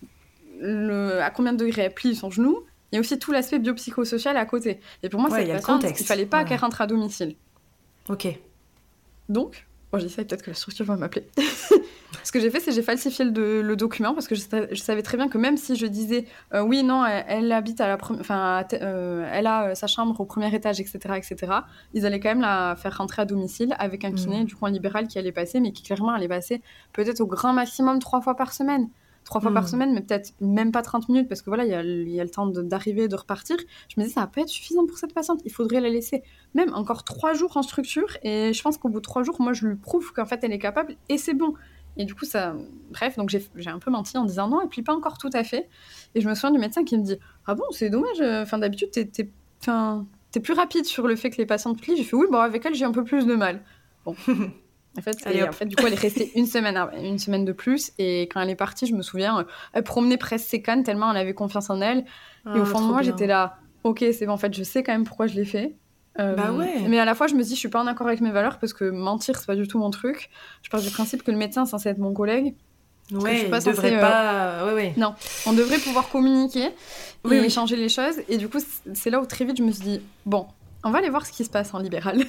à combien de degrés elle plie son genou, il y a aussi tout l'aspect biopsychosocial à côté. Et pour moi, cette patiente, il ne fallait pas qu'elle rentre à domicile. Ok. Donc, bon, je dis ça, peut-être que la structure va m'appeler. Ce que j'ai fait, c'est que j'ai falsifié le document parce que je savais très bien que même si je disais oui, non, elle habite à la elle a sa chambre au premier étage, etc., etc., ils allaient quand même la faire rentrer à domicile avec un kiné du coin libéral qui allait passer, mais qui clairement allait passer peut-être au grand maximum 3 fois par semaine. 3 fois par semaine, mais peut-être même pas 30 minutes, parce que voilà, il y a le temps d'arriver, de repartir. Je me dis, ça va pas être suffisant pour cette patiente. Il faudrait la laisser même encore 3 jours en structure. Et je pense qu'au bout de 3 jours, moi, je lui prouve qu'en fait, elle est capable et c'est bon. Et du coup, ça... Bref, donc j'ai un peu menti en disant non, et puis pas encore tout à fait. Et je me souviens du médecin qui me dit, ah bon, c'est dommage, d'habitude, t'es plus rapide sur le fait que les patientes plient. J'ai fait, oui, bon, avec elle, j'ai un peu plus de mal. Bon. En fait, du coup, elle est restée une semaine de plus. Et quand elle est partie, je me souviens, elle promenait presque ses cannes tellement elle avait confiance en elle. Et au fond de moi, j'étais là, ok, c'est bon, en fait, je sais quand même pourquoi je l'ai fait. Bah ouais. Mais à la fois, je me dis, je suis pas en accord avec mes valeurs parce que mentir, c'est pas du tout mon truc. Je pars du principe que le médecin est censé être mon collègue. Ouais, je suis pas devrait pas. Ouais. Non, on devrait pouvoir communiquer et échanger les choses. Et du coup, c'est là où très vite, je me suis dit, bon, on va aller voir ce qui se passe en libéral.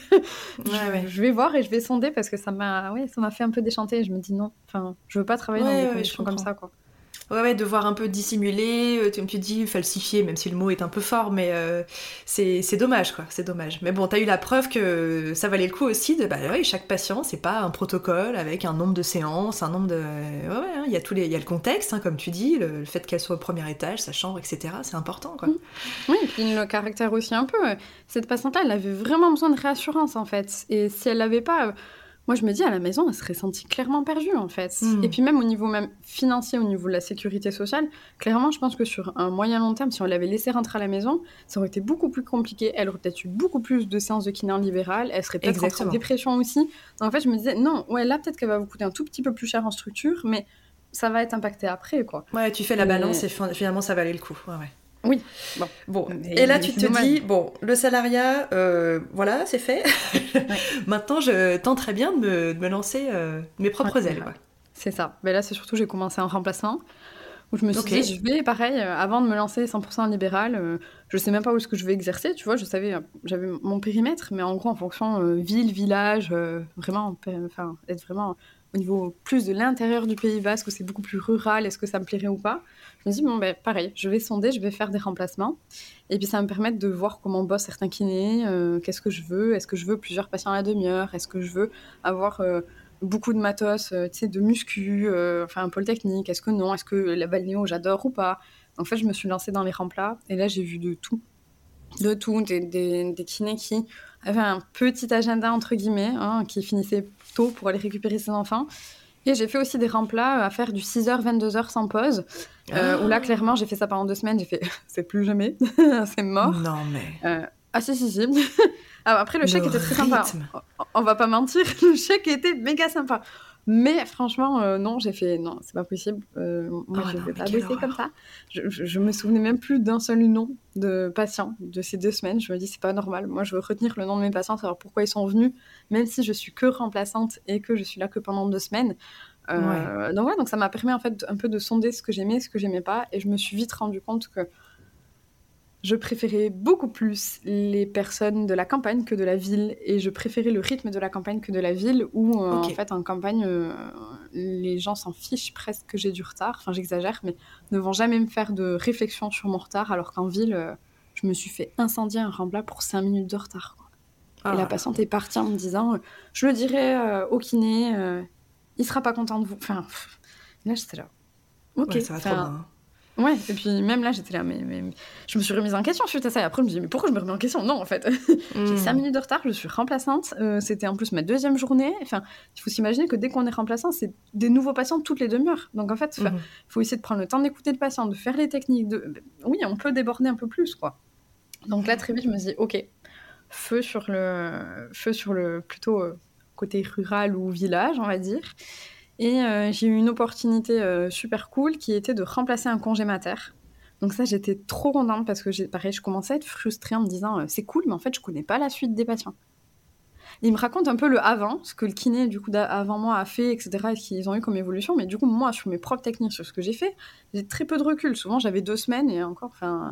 Je vais voir et je vais sonder parce que ça m'a fait un peu déchanter. Et je me dis non, je veux pas travailler dans des conditions comme ça, quoi. Ouais, devoir un peu dissimuler, comme tu dis, falsifier, même si le mot est un peu fort, mais c'est dommage, quoi, c'est dommage. Mais bon, t'as eu la preuve que ça valait le coup aussi de, chaque patient, c'est pas un protocole avec un nombre de séances, un nombre de... il y a il y a le contexte, hein, comme tu dis, le fait qu'elle soit au premier étage, sa chambre, etc., c'est important, quoi. Oui, et puis le caractère aussi un peu. Cette patiente-là, elle avait vraiment besoin de réassurance, en fait. Et si elle l'avait pas... Moi, je me dis, à la maison, elle serait sentie clairement perdue, en fait. Et puis même au niveau même financier, au niveau de la sécurité sociale, clairement, je pense que sur un moyen long terme, si on l'avait laissée rentrer à la maison, ça aurait été beaucoup plus compliqué. Elle aurait peut-être eu beaucoup plus de séances de kiné en libéral. Elle serait peut-être rentrée en dépression aussi. Donc en fait, je me disais, non, ouais, là, peut-être qu'elle va vous coûter un tout petit peu plus cher en structure, mais ça va être impacté après, quoi. Ouais, tu fais la balance et finalement, ça valait le coup. Ouais. Oui. Bon. Et là, tu te dis, bon, le salariat, voilà, c'est fait. Ouais. Maintenant, je tenterais bien de me lancer mes propres ailes. Ouais. C'est ça. Mais là, c'est surtout, j'ai commencé en remplacement. Où je me suis dit, je vais, pareil, avant de me lancer 100% en libéral, je sais même pas où est-ce que je vais exercer, tu vois, je savais, j'avais mon périmètre, mais en gros, en fonction ville, village, vraiment, être vraiment au niveau plus de l'intérieur du Pays Basque, où c'est beaucoup plus rural, est-ce que ça me plairait ou pas? Je me dis, bon, pareil, je vais sonder, je vais faire des remplacements, et puis ça va me permettre de voir comment bossent certains kinés, qu'est-ce que je veux, est-ce que je veux plusieurs patients à la demi-heure, est-ce que je veux avoir... beaucoup de matos, de muscu, polytechnique, est-ce que non, est-ce que la balnéo, j'adore ou pas. En fait, je me suis lancée dans les remplats, et là, j'ai vu de tout, des kinés qui avaient un petit agenda, entre guillemets, hein, qui finissaient tôt pour aller récupérer ses enfants. Et j'ai fait aussi des remplats à faire du 6h, 22h sans pause, où là, clairement, j'ai fait ça pendant 2 semaines, j'ai fait, c'est plus jamais, c'est mort. Non, mais... si. Alors après, le chèque était très sympa. On va pas mentir, le chèque était méga sympa. Mais franchement, non, j'ai fait, non, c'est pas possible. Moi, je vais pas bosser comme ça. Je me souvenais même plus d'un seul nom de patient de ces 2 semaines. Je me dis, c'est pas normal. Moi, je veux retenir le nom de mes patients, savoir pourquoi ils sont venus, même si je suis que remplaçante et que je suis là que pendant 2 semaines. Donc ça m'a permis en fait un peu de sonder ce que j'aimais, ce que j'aimais pas. Et je me suis vite rendu compte que je préférais beaucoup plus les personnes de la campagne que de la ville, et je préférais le rythme de la campagne que de la ville, où en fait en campagne, les gens s'en fichent presque que j'ai du retard, enfin j'exagère, mais ne vont jamais me faire de réflexion sur mon retard, alors qu'en ville, je me suis fait incendier un Rambla pour 5 minutes de retard, quoi. Ah Et la là patiente est partie en me disant je le dirai au kiné, il sera pas content de vous. Enfin, là, j'étais là. là. Ok. Ouais, ça va trop loin. Enfin, ouais, et puis même là, j'étais là, mais je me suis remise en question suite à ça. Et après, je me dis, mais pourquoi je me remets en question? Non, en fait. J'ai 5 minutes de retard, je suis remplaçante. C'était en plus ma 2e journée. Enfin, il faut s'imaginer que dès qu'on est remplaçant, c'est des nouveaux patients toutes les demi-heures. Donc en fait, il faut essayer de prendre le temps d'écouter le patient, de faire les techniques. Oui, on peut déborder un peu plus, quoi. Donc là, très vite, je me dis, ok, feu sur le plutôt côté rural ou village, on va dire. Et j'ai eu une opportunité super cool qui était de remplacer un congé mater. Donc ça, j'étais trop contente parce que pareil, je commençais à être frustrée en me disant c'est cool, mais en fait, je connais pas la suite des patients. Et il me raconte un peu le avant, ce que le kiné du coup avant moi a fait, etc. Et ce qu'ils ont eu comme évolution. Mais du coup, moi, sur mes propres techniques, sur ce que j'ai fait, j'ai très peu de recul. Souvent, j'avais 2 semaines et encore,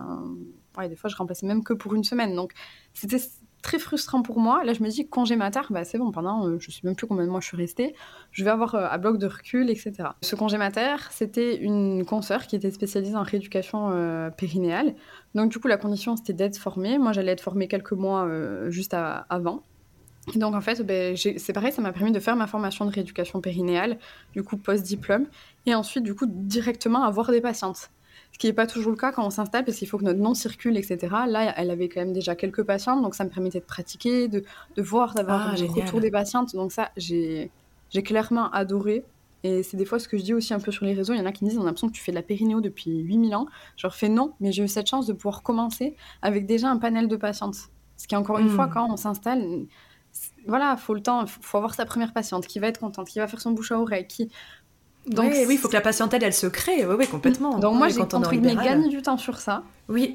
des fois, je remplaçais même que pour 1 semaine. Donc, c'était très frustrant pour moi. Là, je me dis, congé mater, c'est bon, pendant, je sais même plus combien de mois je suis restée, je vais avoir à bloc de recul, etc. Ce congé mater, c'était une consoeur qui était spécialisée en rééducation périnéale. Donc, du coup, la condition, c'était d'être formée. Moi, j'allais être formée quelques mois juste avant. Et donc, en fait, c'est pareil, ça m'a permis de faire ma formation de rééducation périnéale, du coup, post-diplôme, et ensuite, du coup, directement avoir des patientes. Ce qui n'est pas toujours le cas quand on s'installe, parce qu'il faut que notre nom circule, etc. Là, elle avait quand même déjà quelques patientes, donc ça me permettait de pratiquer, de voir, d'avoir des retours des patientes. Donc ça, j'ai clairement adoré. Et c'est des fois ce que je dis aussi un peu sur les réseaux. Il y en a qui me disent, on a l'impression que tu fais de la périnéo depuis 8000 ans. Je leur fais non, mais j'ai eu cette chance de pouvoir commencer avec déjà un panel de patientes. Ce qui, encore une fois, quand on s'installe, voilà, faut le temps, faut avoir sa première patiente qui va être contente, qui va faire son bouche à oreille, qui... Donc, oui, il faut que la patientèle, elle se crée, oui, complètement. Donc moi, j'ai entre guillemets gagné du temps sur ça. Oui.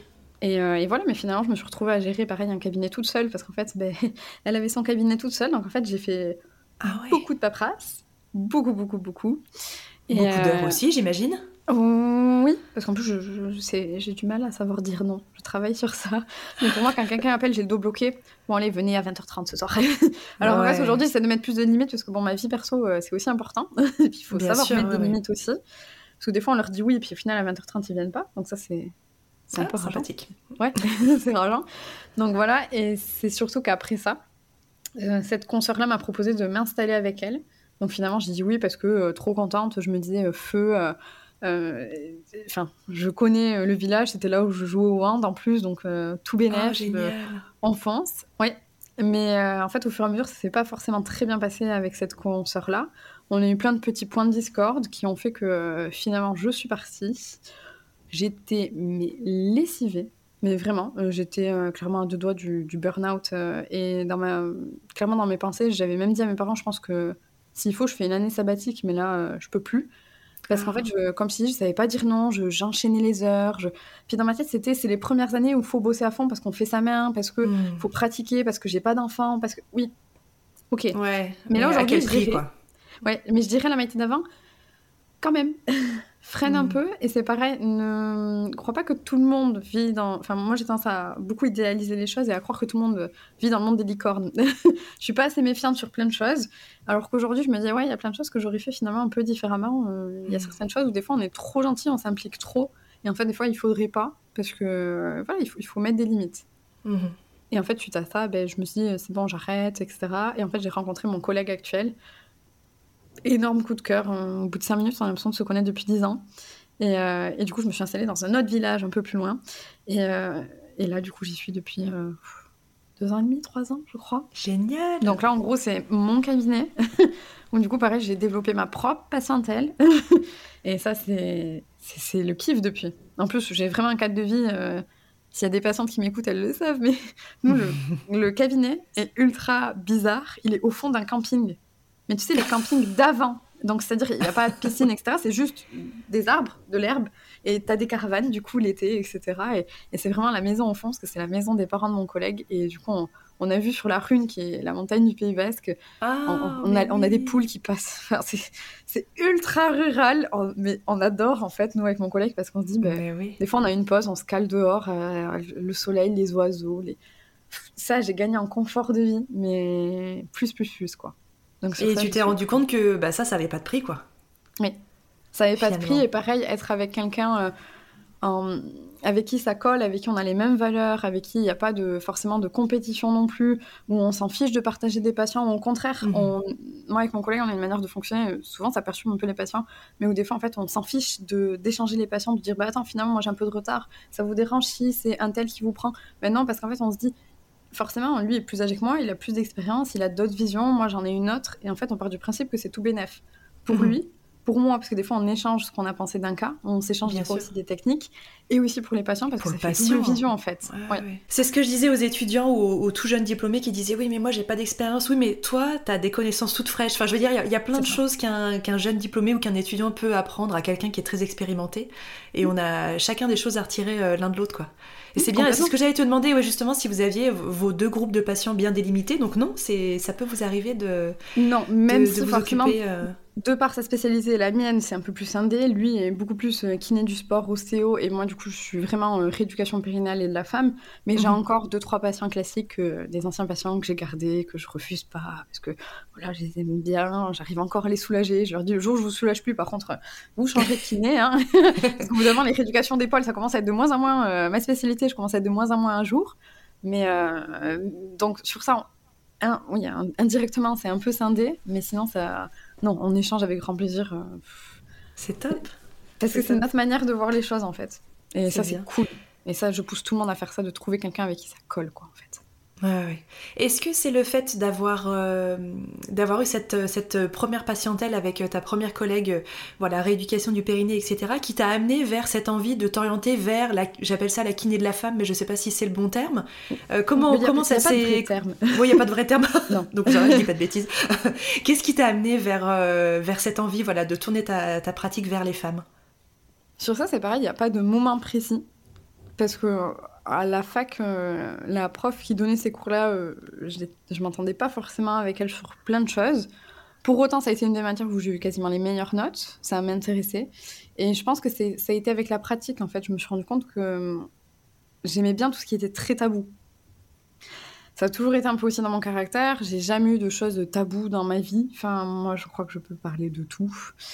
Et voilà, mais finalement, je me suis retrouvée à gérer, pareil, un cabinet toute seule, parce qu'en fait, elle avait son cabinet toute seule, donc en fait, j'ai fait beaucoup de paperasse, beaucoup. Beaucoup d'heures aussi, j'imagine. Oui, parce qu'en plus, j'ai du mal à savoir dire non. Je travaille sur ça. Mais pour moi, quand quelqu'un appelle, j'ai le dos bloqué. Bon, allez, venez à 20h30 ce soir. Alors, en fait, aujourd'hui, c'est de mettre plus de limites, parce que bon, ma vie perso, c'est aussi important. Et puis, il faut savoir mettre des limites aussi. Parce que des fois, on leur dit oui, et puis au final, à 20h30, ils viennent pas. Donc ça, c'est un peu sympathique. Ouais, c'est rageant. Donc voilà, et c'est surtout qu'après ça, cette consoeur-là m'a proposé de m'installer avec elle. Donc finalement, j'ai dit oui, parce que trop contente, je me disais feu... je connais le village, c'était là où je jouais au hand en plus, donc tout bénef, enfance. Ouais. Mais en fait, au fur et à mesure, ça s'est pas forcément très bien passé avec cette consoeur-là. On a eu plein de petits points de discorde qui ont fait que finalement, je suis partie. J'étais lessivée, mais vraiment, j'étais clairement à 2 doigts du burn-out. Et clairement, dans mes pensées, j'avais même dit à mes parents, je pense que s'il faut, je fais une année sabbatique, mais là, je peux plus. Parce qu'en fait, comme je dis, je savais pas dire non, j'enchaînais les heures. Puis dans ma tête, c'est les premières années où il faut bosser à fond parce qu'on fait sa main, parce qu'il faut pratiquer, parce que j'ai pas d'enfant, parce que... Oui, ok. Ouais, mais là, aujourd'hui, à quel prix, quoi. Ouais, mais je dirais la Maïté d'avant, quand même, freine un peu. Et c'est pareil, ne crois pas que tout le monde vit dans... Enfin, moi, j'ai tendance à beaucoup idéaliser les choses et à croire que tout le monde vit dans le monde des licornes. Je suis pas assez méfiante sur plein de choses. Alors qu'aujourd'hui, je me dis, ouais, il y a plein de choses que j'aurais fait finalement un peu différemment. Il y a certaines choses où des fois, on est trop gentil, on s'implique trop. Et en fait, des fois, il faudrait pas. Parce que, voilà, il faut mettre des limites. Et en fait, suite à ça, je me suis dit, c'est bon, j'arrête, etc. Et en fait, j'ai rencontré mon collègue actuel. Énorme coup de cœur. Au bout de 5 minutes, on a l'impression de se connaître depuis 10 ans. Et du coup, je me suis installée dans un autre village un peu plus loin. Et là, du coup, j'y suis depuis 2 ans et demi, 3 ans, je crois. Génial. Donc là, en gros, c'est mon cabinet. Donc du coup, pareil, j'ai développé ma propre patientèle. Et ça, c'est le kiff depuis. En plus, j'ai vraiment un cadre de vie... S'il y a des patientes qui m'écoutent, elles le savent, mais nous, le cabinet est ultra bizarre. Il est au fond d'un camping. Mais tu sais, les campings d'avant. Donc, c'est-à-dire, il n'y a pas de piscine, etc. C'est juste des arbres, de l'herbe. Et tu as des caravanes, du coup, l'été, etc. Et c'est vraiment la maison au fond, parce que c'est la maison des parents de mon collègue. Et du coup, on a vu sur la Rune, qui est la montagne du Pays Basque, on a des poules qui passent. Enfin, c'est ultra rural. Mais on adore, en fait, nous, avec mon collègue, parce qu'on se dit, des fois, on a une pause, on se cale dehors, le soleil, les oiseaux. Ça, j'ai gagné en confort de vie, mais plus, quoi. Donc, et tu t'es rendu compte que ça n'avait pas de prix, quoi. Oui, ça n'avait pas de prix. Et pareil, être avec quelqu'un avec qui ça colle, avec qui on a les mêmes valeurs, avec qui il n'y a pas forcément de compétition non plus, où on s'en fiche de partager des patients, ou au contraire, moi avec mon collègue, on a une manière de fonctionner, souvent ça perturbe un peu les patients, mais où des fois en fait on s'en fiche d'échanger les patients, de dire bah attends, finalement moi j'ai un peu de retard, ça vous dérange si c'est un tel qui vous prend? Ben non, parce qu'en fait on se dit forcément lui est plus âgé que moi, il a plus d'expérience, il a d'autres visions, moi j'en ai une autre, et en fait on part du principe que c'est tout bénef pour lui, pour moi, parce que des fois on échange ce qu'on a pensé d'un cas, on s'échange des fois aussi des techniques, et aussi pour les patients, parce que ça fait double vision en fait. Ouais. C'est ce que je disais aux étudiants ou aux tout jeunes diplômés qui disaient oui mais moi j'ai pas d'expérience, oui mais toi t'as des connaissances toutes fraîches, enfin je veux dire il y a plein de choses qu'un jeune diplômé ou qu'un étudiant peut apprendre à quelqu'un qui est très expérimenté, et on a chacun des choses à retirer l'un de l'autre quoi. Et c'est bien, c'est ce que j'allais te demander, justement, si vous aviez vos 2 groupes de patients bien délimités, donc non, ça peut vous arriver de si vous occuper... De par sa spécialité, la mienne, c'est un peu plus scindé. Lui est beaucoup plus kiné du sport, ostéo, et moi, du coup, je suis vraiment rééducation périnale et de la femme. Mais j'ai encore 2-3 patients classiques, des anciens patients que j'ai gardés, que je refuse pas, parce que voilà, je les aime bien, j'arrive encore à les soulager. Je leur dis, le jour où je vous soulage plus, par contre, vous changez de kiné. Hein. Parce qu'au bout d'un moment, les rééducations d'épaule, ça commence à être de moins en moins ma spécialité, je commence à être de moins en moins un jour. Mais donc, sur ça, oui, indirectement, c'est un peu scindé, mais sinon, ça... Non, on échange avec grand plaisir. C'est top. Parce que c'est notre manière de voir les choses, en fait. Et ça, c'est cool. Et ça, je pousse tout le monde à faire ça, de trouver quelqu'un avec qui ça colle, quoi, en fait. Ouais. Est-ce que c'est le fait d'avoir eu cette première patientèle avec ta première collègue, voilà, rééducation du périnée, etc., qui t'a amené vers cette envie de t'orienter vers, j'appelle ça la kiné de la femme, mais je sais pas si c'est le bon terme. Comment ça s'est... Il n'y a pas de vrai terme. Oui, il n'y a pas de vrai terme. Non. Donc je dis pas de bêtises. Qu'est-ce qui t'a amené vers cette envie, voilà, de tourner ta pratique vers les femmes? Sur ça, c'est pareil, il n'y a pas de moment précis. Parce que à la fac, la prof qui donnait ces cours-là, je m'entendais pas forcément avec elle sur plein de choses. Pour autant, ça a été une des matières où j'ai eu quasiment les meilleures notes. Ça m'intéressait. Et je pense que ça a été avec la pratique, en fait. Je me suis rendu compte que j'aimais bien tout ce qui était très tabou. Ça a toujours été un peu aussi dans mon caractère. J'ai jamais eu de choses taboues dans ma vie. Enfin, moi, je crois que je peux parler de tout.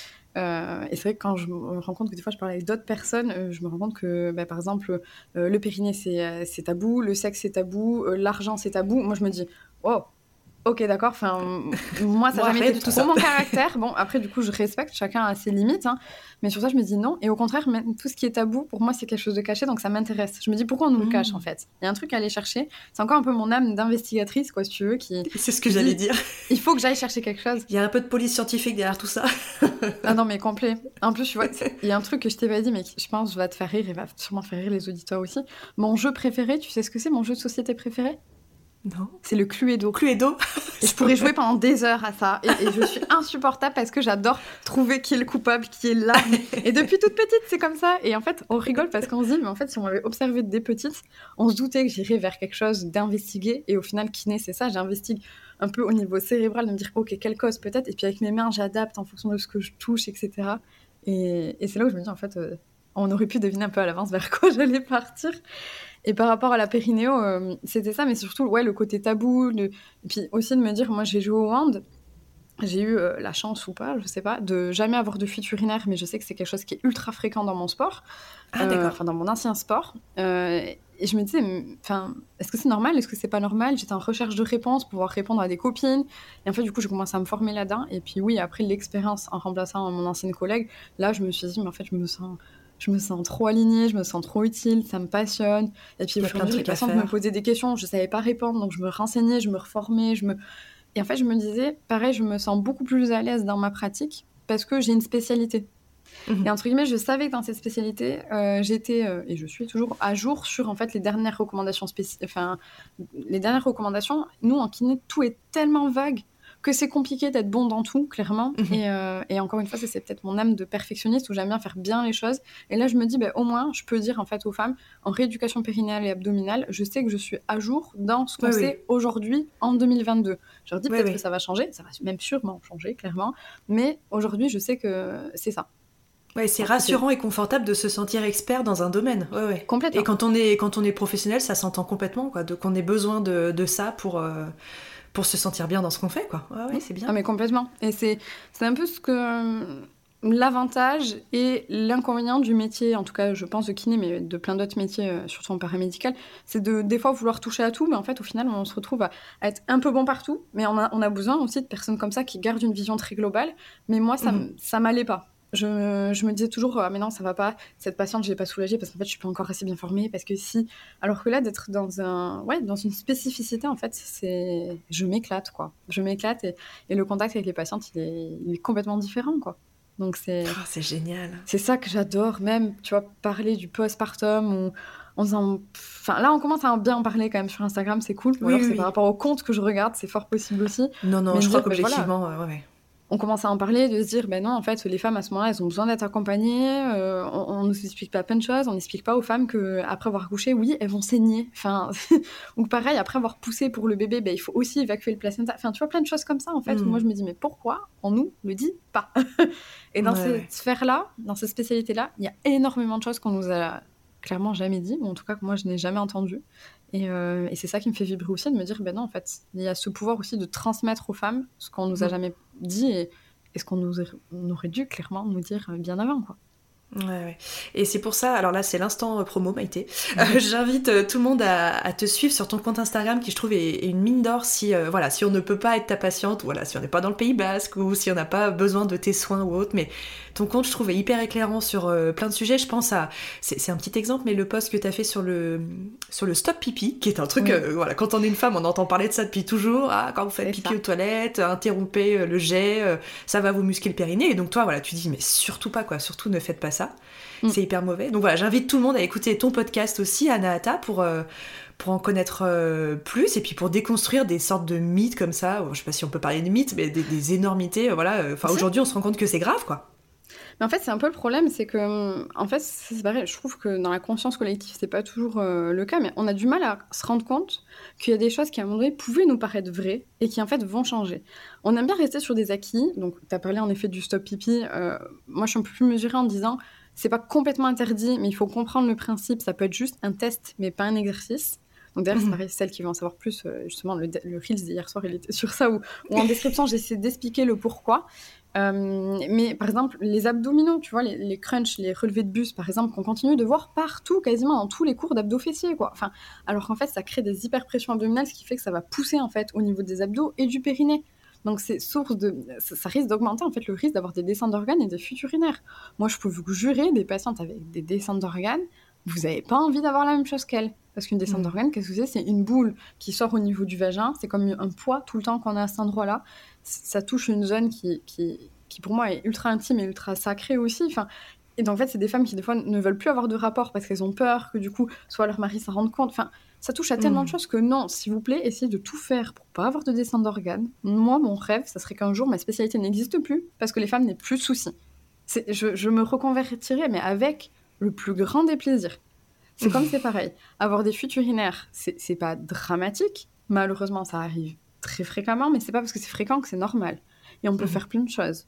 Et c'est vrai que quand je me rends compte que des fois je parle avec d'autres personnes, je me rends compte que par exemple le périnée c'est tabou, le sexe c'est tabou, l'argent c'est tabou. Moi je me dis oh ok d'accord, enfin moi ça n'a jamais été trop mon caractère. Bon après du coup je respecte, chacun a ses limites, hein, mais sur ça je me dis non. Et au contraire même, tout ce qui est tabou pour moi c'est quelque chose de caché, donc ça m'intéresse. Je me dis pourquoi on nous le cache en fait. Il y a un truc à aller chercher. C'est encore un peu mon âme d'investigatrice quoi si tu veux qui... C'est ce que j'allais dire. Il faut que j'aille chercher quelque chose. Il y a un peu de police scientifique derrière tout ça. Ah non mais complet. En plus tu vois il y a un truc que je t'ai pas dit mais qui, je pense va te faire rire et va sûrement faire rire les auditeurs aussi. Mon jeu préféré, tu sais ce que c'est mon jeu de société préféré? Non. C'est le Cluedo. Cluedo. Et je pourrais jouer pendant des heures à ça. Et je suis insupportable parce que j'adore trouver qui est le coupable, qui est là. Et depuis toute petite, c'est comme ça. Et en fait, on rigole parce qu'on se dit, mais en fait, si on m'avait observé dès petite, on se doutait que j'irais vers quelque chose d'investigué. Et au final, kiné, c'est ça. J'investigue un peu au niveau cérébral, de me dire, ok, quelle cause peut-être. Et puis avec mes mains, j'adapte en fonction de ce que je touche, etc. Et c'est là où je me dis, en fait, on aurait pu deviner un peu à l'avance vers quoi j'allais partir. Et par rapport à la périnéo, c'était ça, mais surtout le côté tabou. Et puis aussi de me dire, moi j'ai joué au hand, j'ai eu la chance ou pas, je sais pas, de jamais avoir de fuite urinaire, mais je sais que c'est quelque chose qui est ultra fréquent dans mon sport. Ah d'accord. Enfin dans mon ancien sport. Et je me disais, est-ce que c'est normal? Est-ce que c'est pas normal? J'étais en recherche de réponses, pouvoir répondre à des copines. Et en fait, du coup, j'ai commencé à me former là-dedans. Et puis oui, après l'expérience en remplaçant mon ancienne collègue, là, je me suis dit, mais en fait, je me sens trop alignée, je me sens trop utile, ça me passionne. Et puis, les patients me posaient des questions, je savais pas répondre, donc je me renseignais, je me reformais, Et en fait, je me disais, pareil, je me sens beaucoup plus à l'aise dans ma pratique parce que j'ai une spécialité. Et entre guillemets, je savais que dans cette spécialité, j'étais, et je suis toujours à jour sur en fait les dernières recommandations les dernières recommandations. Nous, en kiné, tout est tellement vague que c'est compliqué d'être bon dans tout, clairement. Et encore une fois, c'est peut-être mon âme de perfectionniste où j'aime bien faire bien les choses. Et là, je me dis, au moins, je peux dire en fait aux femmes, en rééducation périnéale et abdominale, je sais que je suis à jour dans ce qu'on sait aujourd'hui, en 2022. Je leur dis peut-être que ça va changer, ça va même sûrement changer, clairement. Mais aujourd'hui, je sais que c'est ça. Ouais, c'est rassurant et confortable de se sentir expert dans un domaine. Ouais. Complètement. Et quand on est professionnel, ça s'entend complètement, quoi. Qu'on ait besoin de ça pour se sentir bien dans ce qu'on fait, quoi. Ouais, c'est bien. Ah, mais complètement. Et c'est un peu ce que... l'avantage et l'inconvénient du métier, en tout cas je pense de kiné, mais de plein d'autres métiers, surtout en paramédical, c'est de des fois vouloir toucher à tout, mais en fait au final on se retrouve à être un peu bon partout, mais on a besoin aussi de personnes comme ça qui gardent une vision très globale, mais moi ça m'allait pas. Je me disais toujours ah mais non ça va pas, cette patiente je l'ai pas soulagée parce qu'en fait je suis pas encore assez bien formée, parce que si, alors que là d'être dans dans une spécificité en fait c'est je m'éclate quoi. Je m'éclate et le contact avec les patientes il est complètement différent quoi. Donc Oh, c'est génial. c'est ça que j'adore, même, tu vois, parler du postpartum ou en faisant... Enfin, là, on commence à bien en parler quand même sur Instagram, c'est cool. Ou Oui, alors oui, c'est par oui. rapport aux comptes que je regarde, c'est fort possible aussi. Non, non, Mais je crois dire, ben voilà, qu'objectivement, ouais, ouais. on commence à en parler, de se dire, ben non, en fait, les femmes à ce moment-là, elles ont besoin d'être accompagnées. On nous explique pas plein de choses. On n'explique pas aux femmes qu'après avoir accouché, oui, elles vont saigner. Enfin, ou pareil, après avoir poussé pour le bébé, ben, il faut aussi évacuer le placenta. Enfin, tu vois, plein de choses comme ça, en fait, où moi je me dis, mais pourquoi on nous le dit pas? Et dans Ouais, cette ouais. sphère-là, dans cette spécialité-là, il y a énormément de choses qu'on nous a clairement jamais dit, ou en tout cas que moi je n'ai jamais entendu. Et c'est ça qui me fait vibrer aussi, de me dire, ben non, en fait, il y a ce pouvoir aussi de transmettre aux femmes ce qu'on nous a jamais dit et ce qu'on on aurait dû clairement nous dire bien avant, quoi. Ouais, ouais. Et c'est pour ça, alors là c'est l'instant promo Maïté, j'invite tout le monde à te suivre sur ton compte Instagram qui je trouve est une mine d'or si, voilà, si on ne peut pas être ta patiente, ou voilà, si on n'est pas dans le Pays Basque ou si on n'a pas besoin de tes soins ou autre, mais ton compte je trouve est hyper éclairant sur plein de sujets. Je pense à, c'est un petit exemple, mais le post que tu as fait sur le stop pipi, qui est un truc, Oui. voilà, quand on est une femme on entend parler de ça depuis toujours, ah, quand vous faites C'est pipi ça. aux toilettes, interrompez le jet, ça va vous muscler le périnée, et donc toi voilà, tu dis mais surtout pas quoi, surtout ne faites pas ça. C'est hyper mauvais. Donc voilà, j'invite tout le monde à écouter ton podcast aussi, Anahata, pour en connaître plus et puis pour déconstruire des sortes de mythes comme ça. Je sais pas si on peut parler de mythes, mais des énormités. Voilà. Enfin, aujourd'hui, on se rend compte que c'est grave, quoi. Mais en fait, c'est un peu le problème, c'est que, en fait, c'est pareil, je trouve que dans la conscience collective, c'est pas toujours le cas, mais on a du mal à se rendre compte qu'il y a des choses qui, à un moment donné, pouvaient nous paraître vraies et qui, en fait, vont changer. On aime bien rester sur des acquis, donc tu as parlé en effet du stop pipi. Moi, je suis un peu plus mesurée en disant, c'est pas complètement interdit, mais il faut comprendre le principe, ça peut être juste un test, mais pas un exercice. Donc d'ailleurs, c'est pareil, celles qui vont en savoir plus, justement, le Reels d'hier soir, il était sur ça, où en description, j'essaie d'expliquer le pourquoi. Mais par exemple, les abdominaux, tu vois, les crunchs, les relevés de buste, par exemple, qu'on continue de voir partout, quasiment dans tous les cours d'abdos fessiers, quoi. Enfin, alors qu'en fait, ça crée des hyperpressions abdominales, ce qui fait que ça va pousser, en fait, au niveau des abdos et du périnée. Donc, c'est source de... Ça risque d'augmenter, en fait, le risque d'avoir des descentes d'organes et des fuites urinaires. Moi, je peux vous jurer, des patientes avec des descentes d'organes, vous n'avez pas envie d'avoir la même chose qu'elles. Parce qu'une descente d'organes, qu'est-ce que c'est? C'est une boule qui sort au niveau du vagin. C'est comme un poids tout le temps qu'on a à cet endroit-là. Ça touche une zone qui pour moi est ultra intime et ultra sacrée aussi. Enfin, et donc en fait, c'est des femmes qui des fois ne veulent plus avoir de rapport parce qu'elles ont peur que du coup, soit leur mari s'en rende compte. Enfin, ça touche à tellement de choses que non, s'il vous plaît, essayez de tout faire pour pas avoir de descente d'organes. Moi, mon rêve, ça serait qu'un jour ma spécialité n'existe plus parce que les femmes n'aient plus de soucis. Je me reconvertirais, mais avec le plus grand des plaisirs. C'est comme c'est pareil. Avoir des fuites urinaires, c'est pas dramatique. Malheureusement, ça arrive très fréquemment, mais c'est pas parce que c'est fréquent que c'est normal. Et on peut faire plein de choses.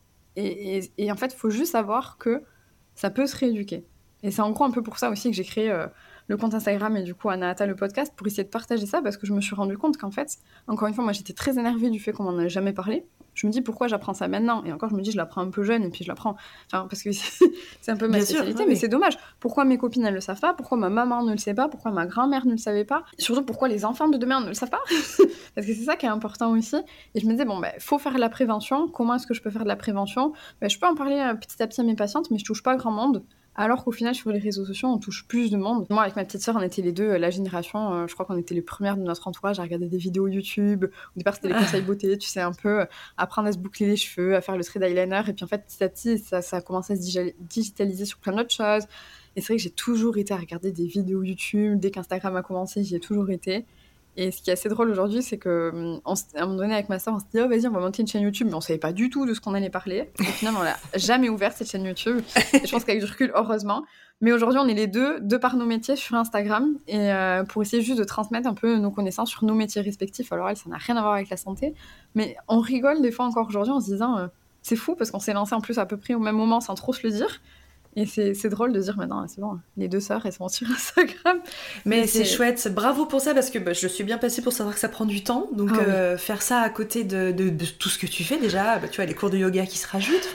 Et en fait, il faut juste savoir que ça peut se rééduquer. Et c'est en gros un peu pour ça aussi que j'ai créé le compte Instagram et du coup Anahata le podcast, pour essayer de partager ça, parce que je me suis rendu compte qu'en fait, encore une fois, moi j'étais très énervée du fait qu'on m'en ait jamais parlé. Je me dis pourquoi j'apprends ça maintenant, et encore je me dis je l'apprends un peu jeune et puis je l'apprends, enfin parce que c'est un peu ma spécialité, sûr, mais oui. c'est dommage. Pourquoi mes copines elles le savent pas, pourquoi ma maman ne le sait pas, pourquoi ma grand-mère ne le savait pas, et surtout pourquoi les enfants de demain ne le savent pas, parce que c'est ça qui est important aussi. Et je me disais bon ben faut faire de la prévention. Comment est-ce que je peux faire de la prévention? Ben, je peux en parler petit à petit à mes patientes, mais je touche pas grand monde. Alors qu'au final, sur les réseaux sociaux, on touche plus de monde. Moi, avec ma petite sœur, on était les deux, la génération, je crois qu'on était les premières de notre entourage à regarder des vidéos YouTube. Au départ, c'était les conseils beauté, tu sais, un peu apprendre à se boucler les cheveux, à faire le trait d'eyeliner. Et puis en fait, petit à petit, ça a commencé à se digitaliser sur plein d'autres choses. Et c'est vrai que j'ai toujours été à regarder des vidéos YouTube. Dès qu'Instagram a commencé, j'y ai toujours été. Et ce qui est assez drôle aujourd'hui, c'est qu'à un moment donné, avec ma sœur, on s'est dit « Oh, vas-y, on va monter une chaîne YouTube », mais on savait pas du tout de ce qu'on allait parler. Au final, on l'a jamais ouverte, cette chaîne YouTube. Et je pense qu'avec du recul, heureusement. Mais aujourd'hui, on est les deux, de par nos métiers, sur Instagram, et pour essayer juste de transmettre un peu nos connaissances sur nos métiers respectifs. Alors elle, ça n'a rien à voir avec la santé, mais on rigole des fois encore aujourd'hui en se disant c'est fou, parce qu'on s'est lancé en plus à peu près au même moment, sans trop se le dire. Et c'est drôle de dire maintenant, c'est bon, les 2 sœurs, elles sont sur Instagram. Mais c'est chouette, bravo pour ça, parce que je suis bien passée pour savoir que ça prend du temps. Donc faire ça à côté de tout ce que tu fais déjà, tu vois, les cours de yoga qui se rajoutent.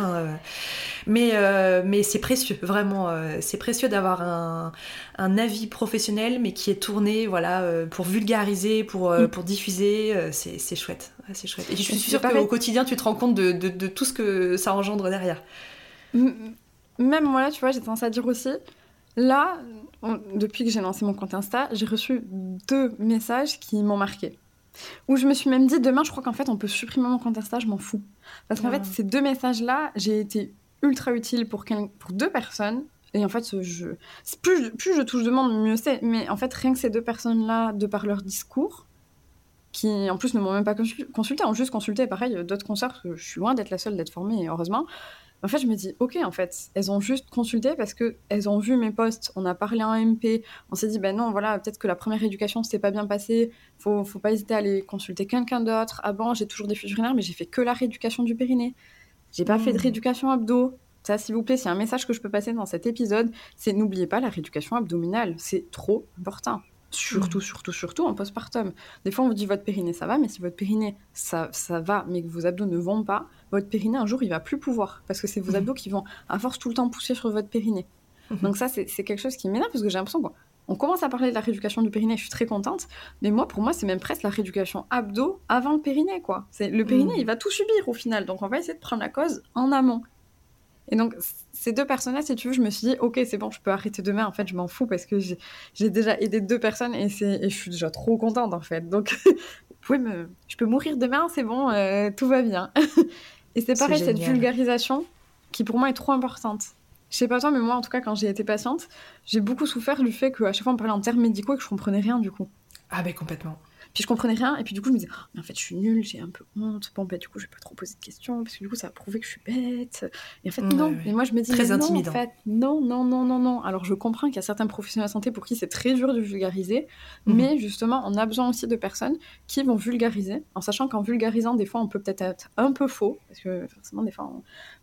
Mais c'est précieux, vraiment. C'est précieux d'avoir un avis professionnel, mais qui est tourné pour vulgariser, pour diffuser. C'est chouette. C'est chouette. Et je suis sûre qu'au quotidien, tu te rends compte de tout ce que ça engendre derrière. Même moi, là, tu vois, j'ai tendance à dire aussi, là, depuis que j'ai lancé mon compte Insta, j'ai reçu 2 messages qui m'ont marquée. Où je me suis même dit, demain, je crois qu'en fait, on peut supprimer mon compte Insta, je m'en fous. Parce qu'en fait, ces 2 messages-là, j'ai été ultra utile pour 2 personnes. Et en fait, plus je touche de monde, mieux c'est. Mais en fait, rien que ces 2 personnes-là, de par leur discours, qui en plus ne m'ont même pas consulté, ont juste consulté, pareil, d'autres concerts, parce que je suis loin d'être la seule d'être formée, heureusement. En fait, je me dis, ok, en fait, elles ont juste consulté parce qu'elles ont vu mes posts, on a parlé en MP, on s'est dit, ben non, voilà, peut-être que la première éducation s'était pas bien passée, faut pas hésiter à aller consulter quelqu'un d'autre. Ah bon, j'ai toujours des fuites urinaires, mais j'ai fait que la rééducation du périnée. J'ai pas fait de rééducation abdos. Ça, s'il vous plaît, c'est un message que je peux passer dans cet épisode, c'est n'oubliez pas la rééducation abdominale, c'est trop important. Surtout en postpartum. Des fois, on vous dit votre périnée, ça va, mais si votre périnée, ça va, mais que vos abdos ne vont pas, votre périnée, un jour, il va plus pouvoir. Parce que c'est vos abdos qui vont, à force, tout le temps pousser sur votre périnée. Donc ça, c'est quelque chose qui m'énerve, parce que j'ai l'impression qu'on commence à parler de la rééducation du périnée, je suis très contente, mais pour moi, c'est même presque la rééducation abdos avant le périnée, quoi. Le périnée, il va tout subir, au final. Donc, on va essayer de prendre la cause en amont. Et donc, ces 2 personnes-là, si tu veux, je me suis dit, ok, c'est bon, je peux arrêter demain. En fait, je m'en fous parce que j'ai déjà aidé 2 personnes et je suis déjà trop contente, en fait. Donc, je peux mourir demain, c'est bon, tout va bien. Et c'est pareil, cette vulgarisation qui, pour moi, est trop importante. Je sais pas toi, mais moi, en tout cas, quand j'ai été patiente, j'ai beaucoup souffert du fait qu'à chaque fois, on me parlait en termes médicaux et que je comprenais rien, du coup. Ah, ben complètement. Puis je comprenais rien, et puis du coup je me disais, oh, mais en fait je suis nulle, j'ai un peu honte, bon du coup je vais pas trop poser de questions, parce que du coup ça va prouver que je suis bête, et en fait non, et moi je me dis, très intimidant. Non, en fait, non, alors je comprends qu'il y a certains professionnels de santé pour qui c'est très dur de vulgariser, mais justement on a besoin aussi de personnes qui vont vulgariser, en sachant qu'en vulgarisant des fois on peut peut-être être un peu faux, parce que forcément des fois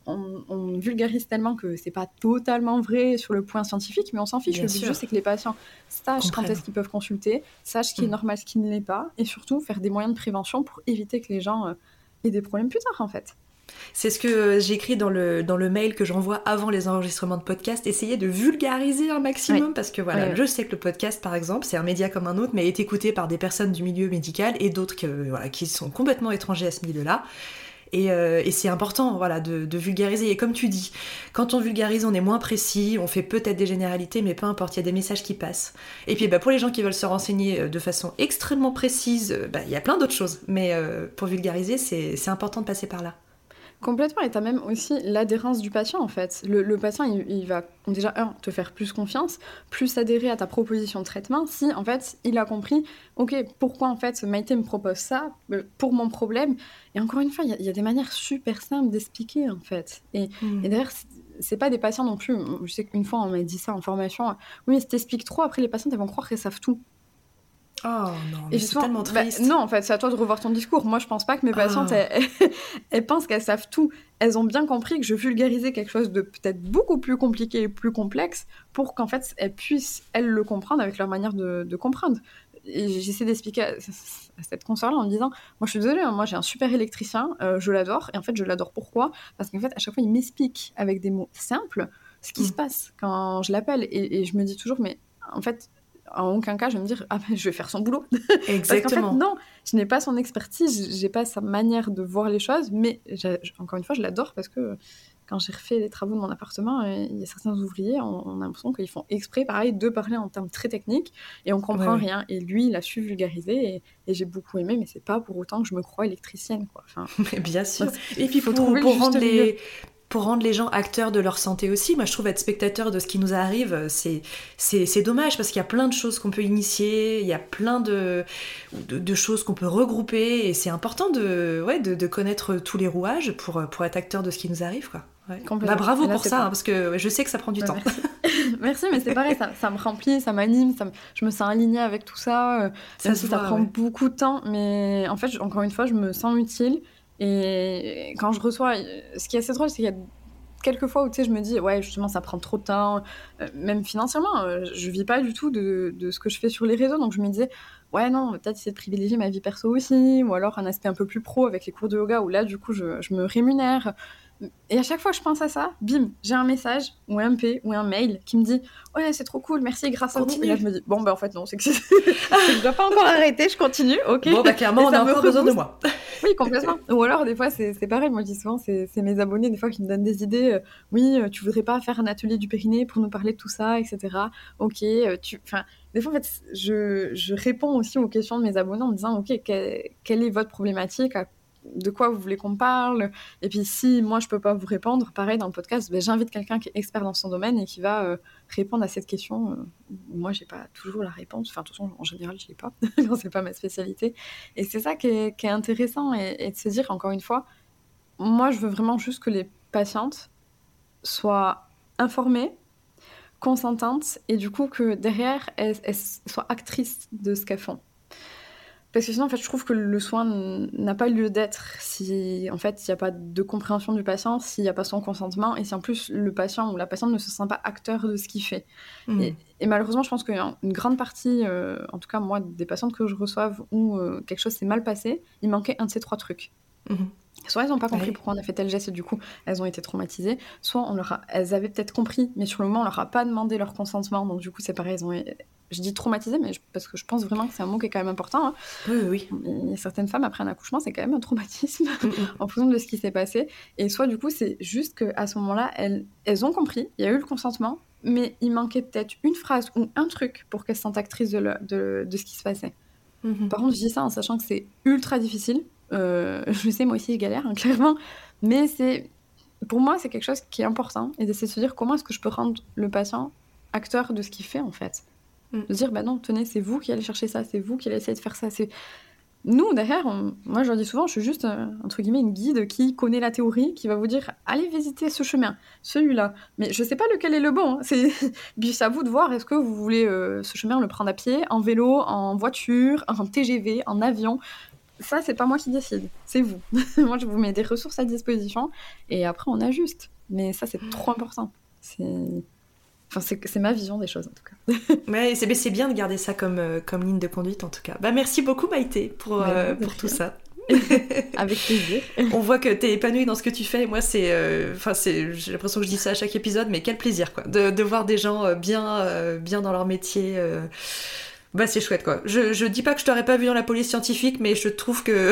on vulgarise tellement que c'est pas totalement vrai sur le point scientifique, mais on s'en fiche. Le but c'est que les patients sachent quand est-ce qu'ils peuvent consulter, sachent ce qui est normal, ce qui ne l'est pas, et surtout faire des moyens de prévention pour éviter que les gens aient des problèmes plus tard, en fait. C'est ce que j'écris dans le mail que j'envoie avant les enregistrements de podcast, essayer de vulgariser un maximum, parce que je sais que le podcast, par exemple, c'est un média comme un autre, mais est écouté par des personnes du milieu médical et d'autres qui sont complètement étrangers à ce milieu-là. Et c'est important de vulgariser. Et comme tu dis, quand on vulgarise, on est moins précis, on fait peut-être des généralités, mais peu importe, il y a des messages qui passent. Et puis pour les gens qui veulent se renseigner de façon extrêmement précise, il y a plein d'autres choses. Mais pour vulgariser, c'est important de passer par là. Complètement, et tu as même aussi l'adhérence du patient, en fait. Le patient, il va déjà, te faire plus confiance, plus adhérer à ta proposition de traitement, si, en fait, il a compris, ok, pourquoi, en fait, Maïté me propose ça, pour mon problème. Et encore une fois, il y a des manières super simples d'expliquer, en fait. Et d'ailleurs, c'est pas des patients non plus. Je sais qu'une fois, on m'a dit ça en formation. Oui, mais si t'expliques trop, après, les patients, elles vont croire qu'elles savent tout. Oh non, mais c'est tellement triste. Non, en fait, c'est à toi de revoir ton discours. Moi, je pense pas que mes patientes, elles pensent qu'elles savent tout. Elles ont bien compris que je vulgarisais quelque chose de peut-être beaucoup plus compliqué et plus complexe pour qu'en fait, elles puissent, elles, le comprendre avec leur manière de comprendre. Et j'essaie d'expliquer à cette consoeur-là en me disant, moi, je suis désolée, moi, j'ai un super électricien, je l'adore. Et en fait, je l'adore pourquoi ? Parce qu'en fait, à chaque fois, il m'explique avec des mots simples ce qui se passe quand je l'appelle. Et je me dis toujours, mais en fait, en aucun cas, je vais me dire, je vais faire son boulot. Exactement. Parce qu'en fait, non, je n'ai pas son expertise, j'ai pas sa manière de voir les choses, mais encore une fois, je l'adore parce que quand j'ai refait les travaux de mon appartement, il y a certains ouvriers, on a l'impression qu'ils font exprès, pareil, de parler en termes très techniques, et on comprend rien. Et lui, il a su vulgariser, et j'ai beaucoup aimé, mais c'est pas pour autant que je me crois électricienne, quoi. Enfin, mais bien sûr. Et puis, il faut trouver pour rendre les gens acteurs de leur santé aussi. Moi, je trouve être spectateur de ce qui nous arrive, c'est dommage, parce qu'il y a plein de choses qu'on peut initier, il y a plein de choses qu'on peut regrouper, et c'est important de connaître tous les rouages pour être acteur de ce qui nous arrive, quoi. Ouais. Bravo pour ça, parce que je sais que ça prend du temps. Merci, mais c'est pareil, ça me remplit, ça m'anime, je me sens alignée avec tout ça. Ça prend beaucoup de temps, mais en fait, encore une fois, je me sens utile. Et quand je reçois, ce qui est assez drôle, c'est qu'il y a quelques fois où tu sais, je me dis, ouais, justement, ça prend trop de temps, même financièrement, je vis pas du tout de ce que je fais sur les réseaux, donc je me disais, ouais, non, peut-être essayer de privilégier ma vie perso aussi, ou alors un aspect un peu plus pro avec les cours de yoga où là, du coup, je me rémunère. Et à chaque fois que je pense à ça, bim, j'ai un message ou un MP ou un mail qui me dit ouais, c'est trop cool, merci, grâce à vous. Et là, je me dis bon, ben en fait, non, c'est que je dois pas encore arrêter, je continue, ok. Bon, bah clairement, on a encore besoin de moi. Oui, complètement. Ou alors, des fois, c'est pareil, moi je dis souvent, c'est mes abonnés, des fois, qui me donnent des idées. Oui, tu voudrais pas faire un atelier du périnée pour nous parler de tout ça, etc. Ok, enfin, des fois, en fait, je réponds aussi aux questions de mes abonnés en me disant ok, quelle est votre problématique, de quoi vous voulez qu'on parle, et puis si moi je peux pas vous répondre, pareil dans le podcast, j'invite quelqu'un qui est expert dans son domaine et qui va répondre à cette question. Moi j'ai pas toujours la réponse, enfin de toute façon en général je l'ai pas quand c'est pas ma spécialité, et c'est ça qui est intéressant, et de se dire encore une fois, moi je veux vraiment juste que les patientes soient informées, consentantes, et du coup que derrière elles soient actrices de ce qu'elles font. Parce que sinon, en fait, je trouve que le soin n'a pas lieu d'être si, en fait, il n'y a pas de compréhension du patient, s'il n'y a pas son consentement, et si en plus le patient ou la patiente ne se sent pas acteur de ce qu'il fait. Et malheureusement, je pense qu'une grande partie, en tout cas moi, des patientes que je reçoive où quelque chose s'est mal passé, il manquait un de ces 3 trucs. Soit elles n'ont pas compris pourquoi on a fait tel geste et du coup elles ont été traumatisées, soit elles avaient peut-être compris mais sur le moment on leur a pas demandé leur consentement, donc du coup c'est pareil, je dis traumatisées mais parce que je pense vraiment que c'est un mot qui est quand même important, hein. Oui. Il y a certaines femmes après un accouchement c'est quand même un traumatisme en fonction de ce qui s'est passé, et soit du coup c'est juste qu'à ce moment-là elles ont compris, il y a eu le consentement, mais il manquait peut-être une phrase ou un truc pour qu'elles se sentent actrices de ce qui se passait. Par contre je dis ça en sachant que c'est ultra difficile. Je sais, moi aussi je galère, hein, clairement, mais pour moi c'est quelque chose qui est important, et d'essayer de se dire comment est-ce que je peux rendre le patient acteur de ce qu'il fait en fait. De dire bah non, tenez, c'est vous qui allez chercher ça, c'est vous qui allez essayer de faire ça, c'est nous derrière. Moi je leur dis souvent, je suis juste entre guillemets une guide qui connaît la théorie, qui va vous dire allez visiter ce chemin, celui-là, mais je sais pas lequel est le bon, hein. Puis c'est à vous de voir, est-ce que vous voulez ce chemin le prendre à pied, en vélo, en voiture, en TGV, en avion. Ça, c'est pas moi qui décide, c'est vous. Moi, je vous mets des ressources à disposition et après, on ajuste. Mais ça, c'est trop important. C'est ma vision des choses, en tout cas. Ouais, c'est bien de garder ça comme ligne de conduite, en tout cas. Bah, merci beaucoup, Maïté, pour tout ça. Avec plaisir. On voit que t'es épanouie dans ce que tu fais. Moi, j'ai l'impression que je dis ça à chaque épisode, mais quel plaisir, quoi, de voir des gens bien dans leur métier. Bah c'est chouette quoi. Je dis pas que je t'aurais pas vu dans la police scientifique, mais je trouve que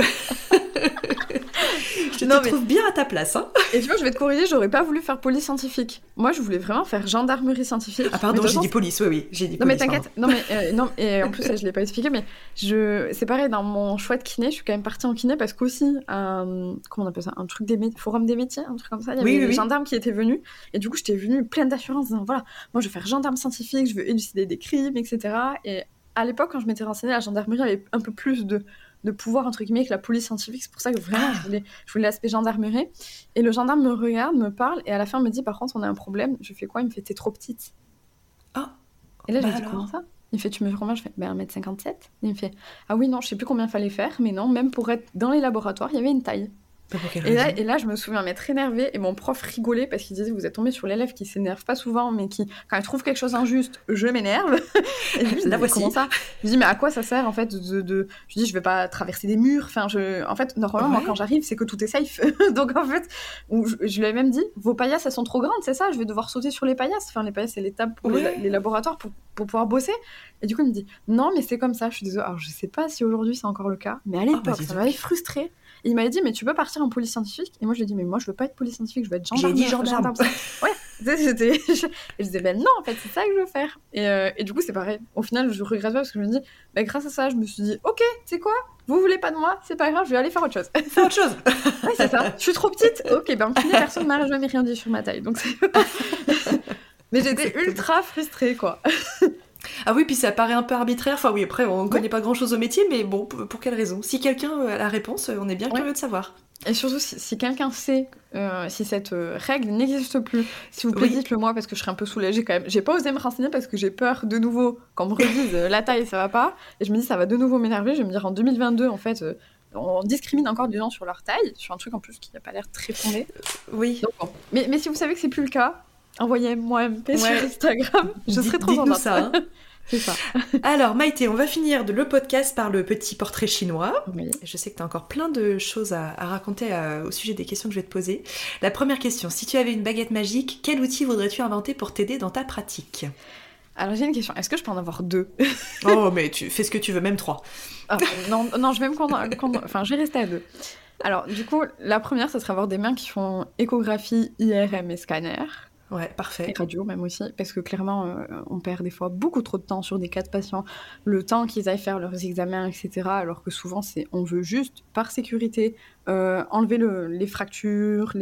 je te trouve bien à ta place, hein. Et tu vois, je vais te corriger, j'aurais pas voulu faire police scientifique. Moi, je voulais vraiment faire gendarmerie scientifique. Ah pardon, j'ai dit police, oui, j'ai dit police. Non mais t'inquiète, non, et en plus ça, je l'ai pas expliqué, mais c'est pareil, dans mon choix de kiné, je suis quand même partie en kiné parce qu'aussi, comment on appelle ça, un truc forum des métiers, un truc comme ça, il y avait des gendarmes qui étaient venus, et du coup j'étais venue pleine d'assurance, disant voilà, moi je veux faire gendarme scientifique, je veux élucider des crimes, etc. Et à l'époque, quand je m'étais renseignée, la gendarmerie avait un peu plus de pouvoir, entre guillemets, que la police scientifique. C'est pour ça que vraiment, je voulais l'aspect gendarmerie. Et le gendarme me regarde, me parle, et à la fin, me dit, par contre, on a un problème. Je fais quoi? Il me fait, t'es trop petite. Ah. Et là, je lui dis, comment ça? Il me fait, tu mesures combien? Je fais, 1m57. Il me fait, ah oui, non, je sais plus combien il fallait faire, mais non, même pour être dans les laboratoires, il y avait une taille. Et là, je me souviens m'être énervée, et mon prof rigolait parce qu'il disait, vous êtes tombé sur l'élève qui s'énerve pas souvent, mais qui, quand elle trouve quelque chose injuste, je m'énerve. Et lui, la voici. Comment ça? Je dis, mais à quoi ça sert en fait je dis, je vais pas traverser des murs. Enfin, en fait, normalement, moi, quand j'arrive, c'est que tout est safe. Donc en fait, je lui avais même dit, vos paillasses, elles sont trop grandes, c'est ça? Je vais devoir sauter sur les paillasses. Enfin, les paillasses, c'est l'étape pour les laboratoires pour pouvoir bosser. Et du coup, il me dit, non, mais c'est comme ça. Je suis désolée. Alors, je sais pas si aujourd'hui c'est encore le cas, mais à l'époque, ça m'avait frustrée. Il m'avait dit, mais tu peux partir en police scientifique? Et moi, je lui ai dit, mais moi, je veux pas être police scientifique, je veux être gendarme. J'ai dit gendarme. Ouais. Et je disais, ben non, en fait, c'est ça que je veux faire. Et du coup, c'est pareil. Au final, je regrette pas parce que je me dis, grâce à ça, je me suis dit, ok, tu sais quoi? Vous voulez pas de moi? C'est pas grave, je vais aller faire autre chose. Faire autre chose. Oui, c'est ça. Je suis trop petite. Ok, en kiné, personne m'a jamais rien dit sur ma taille. Donc mais j'étais ultra frustrée, quoi. Ah oui, puis ça paraît un peu arbitraire. Enfin oui, après, on connaît pas grand-chose au métier, mais bon, pour quelle raison? Si quelqu'un a la réponse, on est bien curieux de savoir. Et surtout, si quelqu'un sait, si cette règle n'existe plus, s'il vous plaît, dites-le moi, parce que je serais un peu soulagée quand même. J'ai pas osé me renseigner parce que j'ai peur de nouveau, quand on me redise la taille, ça va pas. Et je me dis, ça va de nouveau m'énerver. Je vais me dire, en 2022, en fait, on discrimine encore des gens sur leur taille, sur un truc en plus qui n'a pas l'air très fondé. Oui. Donc, bon. Mais si vous savez que c'est plus le cas, envoyez-moi un MP sur Instagram, je serai trop contente. Dites-nous ça. Hein. C'est ça. Alors Maïté, on va finir le podcast par le petit portrait chinois. Oui. Je sais que tu as encore plein de choses à raconter au sujet des questions que je vais te poser. La première question, si tu avais une baguette magique, quel outil voudrais-tu inventer pour t'aider dans ta pratique ? Alors j'ai une question, est-ce que je peux en avoir 2 ? Oh mais tu fais ce que tu veux, même 3. Non, je vais je vais rester à 2. Alors du coup, la première, ça serait avoir des mains qui font échographie, IRM et scanner. Ouais, parfait. Et radio même aussi, parce que clairement, on perd des fois beaucoup trop de temps sur des cas de patients, le temps qu'ils aillent faire leurs examens, etc. Alors que souvent, on veut juste, par sécurité, enlever les fractures,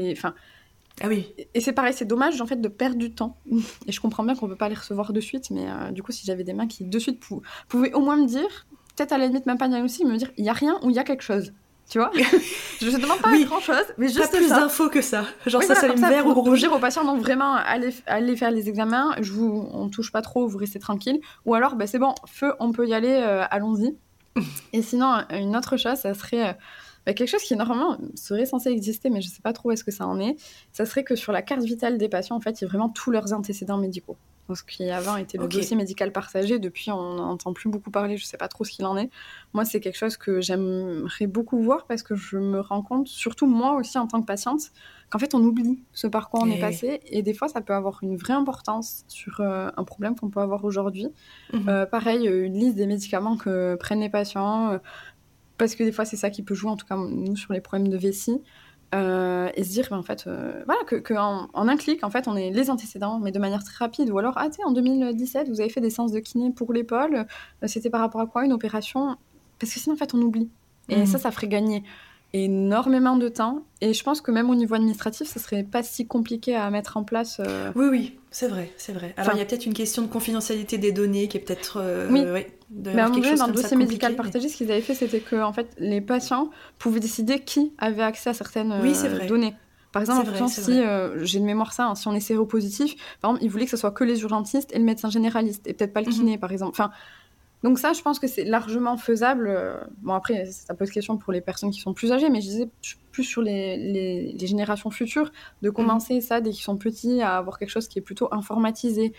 Ah oui. Et c'est pareil, c'est dommage en fait de perdre du temps. Et je comprends bien qu'on peut pas les recevoir de suite, mais du coup, si j'avais des mains qui de suite pouvaient au moins me dire, peut-être à la limite même pas diagnostic, mais me dire, il y a rien ou il y a quelque chose. Tu vois, je ne demande pas grand-chose, mais juste pas plus d'infos que ça. Genre ça s'allume vert ou rouge. Pour dire aux patients, non, vraiment, allez faire les examens, on ne touche pas trop, vous restez tranquille. Ou alors, c'est bon, feu, on peut y aller, allons-y. Et sinon, une autre chose, ça serait quelque chose qui, normalement, serait censé exister, mais je ne sais pas trop où est-ce que ça en est. Ça serait que sur la carte vitale des patients, en fait, il y a vraiment tous leurs antécédents médicaux. Donc, ce qui avant était le dossier médical partagé, depuis on n'entend plus beaucoup parler, je ne sais pas trop ce qu'il en est. Moi, c'est quelque chose que j'aimerais beaucoup voir parce que je me rends compte, surtout moi aussi en tant que patiente, qu'en fait on oublie ce par quoi on est passé et des fois ça peut avoir une vraie importance sur un problème qu'on peut avoir aujourd'hui. Pareil, une liste des médicaments que prennent les patients, parce que des fois c'est ça qui peut jouer, en tout cas nous sur les problèmes de vessie. Et se dire en fait voilà que en un clic en fait on ait les antécédents mais de manière très rapide, ou alors tu sais en 2017 vous avez fait des séances de kiné pour l'épaule, c'était par rapport à quoi, une opération, parce que sinon en fait on oublie et ça ferait gagner énormément de temps, et je pense que même au niveau administratif ça serait pas si compliqué à mettre en place. Oui, c'est vrai. Alors il y a peut-être une question de confidentialité des données qui est peut-être mais à un moment donné, dans le dossier médical partagé, ce qu'ils avaient fait, c'était que en fait, les patients pouvaient décider qui avait accès à certaines données. Par exemple, si j'ai de mémoire ça, si on est séropositif, par exemple, ils voulaient que ce soit que les urgentistes et le médecin généraliste, et peut-être pas le kiné, par exemple. Enfin, donc ça, je pense que c'est largement faisable. Bon, après, ça pose question pour les personnes qui sont plus âgées, mais je disais plus sur les générations futures, de commencer ça dès qu'ils sont petits, à avoir quelque chose qui est plutôt informatisé.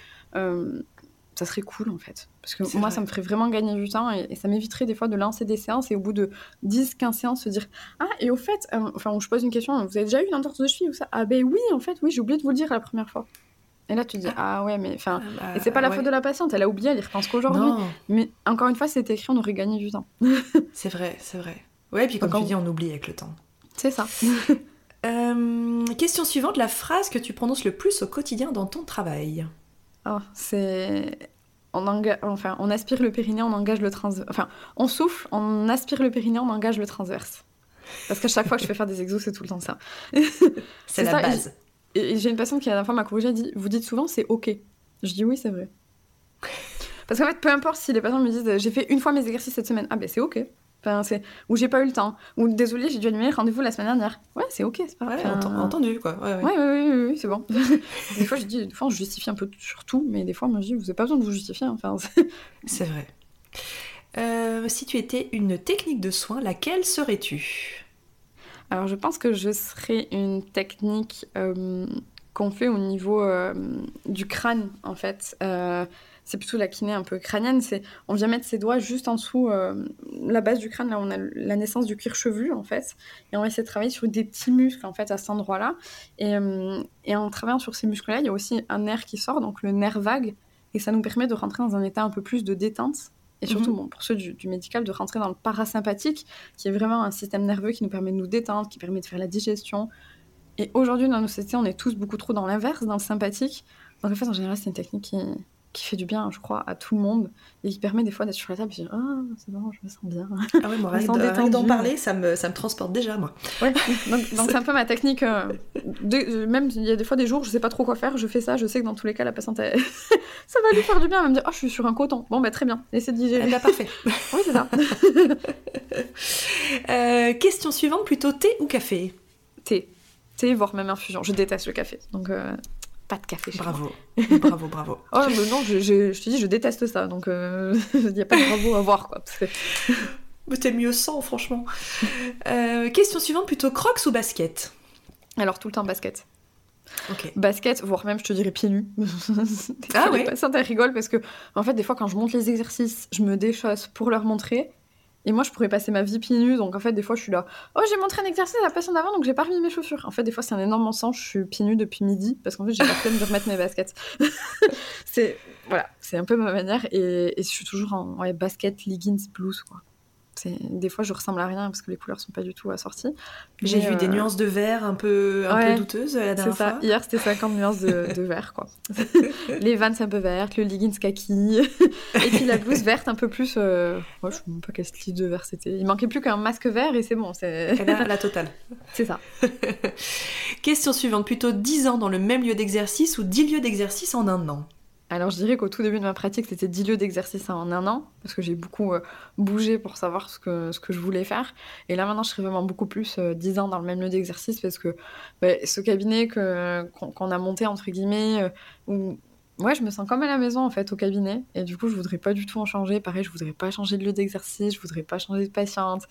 Ça serait cool en fait, parce que moi ça me ferait vraiment gagner du temps, et ça m'éviterait des fois de lancer des séances et au bout de 10-15 séances se dire et au fait, où je pose une question, vous avez déjà eu une entorse de cheville ou ça? Ah ben oui, en fait oui, j'ai oublié de vous le dire la première fois. Et là tu te dis ouais, mais et c'est pas la faute de la patiente, elle a oublié, elle y repense qu'aujourd'hui. Non. Mais encore une fois, si c'était écrit, on aurait gagné du temps. c'est vrai. Ouais, et puis comme tu dis, on oublie avec le temps. C'est ça. Question suivante, la phrase que tu prononces le plus au quotidien dans ton travail. C'est... on aspire le périnée, on engage le transverse. Enfin, on souffle, on aspire le périnée, on engage le transverse. Parce qu'à chaque fois que je fais faire des exos, c'est tout le temps ça. c'est la base. Et j'ai une patiente qui, la dernière fois, m'a corrigé, elle dit « Vous dites souvent, c'est OK ». Je dis « Oui, c'est vrai ». Parce qu'en fait, peu importe si les patients me disent « J'ai fait une fois mes exercices cette semaine ». Ah ben, c'est OK. Enfin, ou j'ai pas eu le temps, ou désolé, j'ai dû annuler le rendez-vous la semaine dernière. Ouais, c'est ok, c'est pas grave. Entendu, quoi. Oui, c'est bon. Des fois, on justifie un peu sur tout, mais des fois, moi, je dis, vous n'avez pas besoin de vous justifier. Enfin, c'est vrai. Si tu étais une technique de soin, laquelle serais-tu ? Alors, je pense que je serais une technique qu'on fait au niveau du crâne, en fait. C'est plutôt la kiné un peu crânienne, on vient mettre ses doigts juste en dessous la base du crâne, là où on a la naissance du cuir chevelu en fait, et on va essayer de travailler sur des petits muscles en fait à cet endroit-là, et en travaillant sur ces muscles-là, il y a aussi un nerf qui sort, donc le nerf vague, et ça nous permet de rentrer dans un état un peu plus de détente, et surtout pour ceux du médical, de rentrer dans le parasympathique, qui est vraiment un système nerveux qui nous permet de nous détendre, qui permet de faire la digestion. Et aujourd'hui dans nos sociétés, on est tous beaucoup trop dans l'inverse, dans le sympathique, donc en fait en général c'est une technique qui fait du bien, je crois, à tout le monde, et qui permet des fois d'être sur la table et de dire c'est bon, je me sens bien. Ah ouais, moi, rien d'en parler, ça me transporte déjà, moi. Ouais, donc c'est un peu ma technique. Même il y a des fois des jours, je sais pas trop quoi faire, je fais ça, je sais que dans tous les cas, la patiente, ça va lui faire du bien, elle va me dire je suis sur un coton. Bon, très bien, essayez de digérer. Parfait. Oui, c'est ça. Question suivante, plutôt thé ou café ? Thé, voire même infusion. Je déteste le café, donc... pas de café chez moi. Bravo. Oh, mais non, je te dis, je déteste ça, donc il n'y a pas de bravo à voir, quoi. Parce que... T'es mieux sans, franchement. Question suivante, plutôt Crocs ou basket? Alors, tout le temps basket. Ok. Basket, voire même, je te dirais pieds nus. Ah ouais. Ça rigole parce que, en fait, des fois, quand je monte les exercices, je me déchausse pour leur montrer. Et moi, je pourrais passer ma vie pieds nus. Donc, en fait, des fois, je suis là. Oh, j'ai montré un exercice à la personne d'avant, donc j'ai pas remis mes chaussures. En fait, des fois, c'est un énorme mensonge. Je suis pieds nus depuis midi parce qu'en fait, j'ai la flemme de remettre mes baskets. Voilà, c'est un peu ma manière. Et je suis toujours en basket, leggings, blouse, quoi. Des fois, je ressemble à rien parce que les couleurs sont pas du tout assorties. J'ai vu des nuances de vert un peu douteuses la dernière fois. Hier, c'était 50 nuances de vert, quoi. Les Vans un peu vertes, le leggings kaki, et puis la blouse verte un peu plus... Moi, je sais même pas quel style de vert c'était. Il manquait plus qu'un masque vert et c'est bon. C'est la totale. C'est ça. Question suivante, plutôt 10 ans dans le même lieu d'exercice ou 10 lieux d'exercice en un an? Alors, je dirais qu'au tout début de ma pratique, c'était 10 lieux d'exercice en un an, parce que j'ai beaucoup bougé pour savoir ce que je voulais faire. Et là, maintenant, je serais vraiment beaucoup plus 10 ans dans le même lieu d'exercice, parce que ce cabinet qu'on a monté, entre guillemets, où ouais, je me sens comme à la maison, en fait, au cabinet. Et du coup, je voudrais pas du tout en changer. Pareil, je voudrais pas changer de lieu d'exercice, je voudrais pas changer de patiente.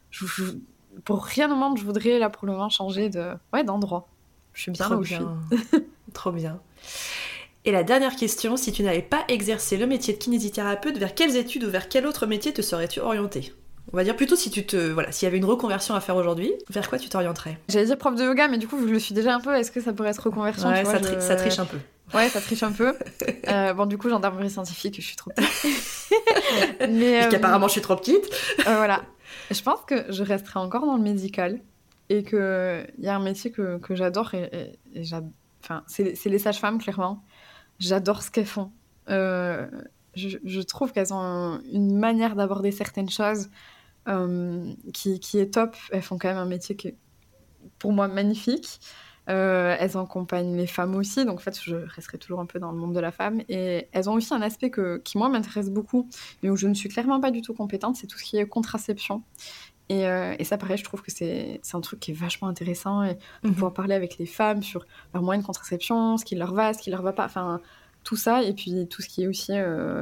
Pour rien au monde, je voudrais, là, pour le moment, changer d'endroit. Je suis bien Trop là où je suis. Trop bien. Et la dernière question, si tu n'avais pas exercé le métier de kinésithérapeute, vers quelles études ou vers quel autre métier te serais-tu orientée? On va dire plutôt s'il y avait une reconversion à faire aujourd'hui, vers quoi tu t'orienterais? J'allais dire prof de yoga, mais du coup, je le suis déjà un peu. Est-ce que ça pourrait être reconversion? Ouais, ça triche un peu. Ouais, ça triche un peu. Bon, du coup, gendarmerie scientifique, je suis trop petite. Mais qu'apparemment, je suis trop petite. Voilà. Je pense que je resterai encore dans le médical et qu'il y a un métier que j'adore enfin, c'est les sages-femmes, clairement. J'adore ce qu'elles font. Je trouve qu'elles ont une manière d'aborder certaines choses qui est top. Elles font quand même un métier qui est, pour moi, magnifique. Elles accompagnent les femmes aussi, donc en fait, je resterai toujours un peu dans le monde de la femme. Et elles ont aussi un aspect qui, moi, m'intéresse beaucoup, mais où je ne suis clairement pas du tout compétente, c'est tout ce qui est contraception. Et ça, pareil, je trouve que c'est un truc qui est vachement intéressant, et de pouvoir parler avec les femmes sur leurs moyens de contraception, ce qui leur va pas, enfin, tout ça, et puis tout ce qui est aussi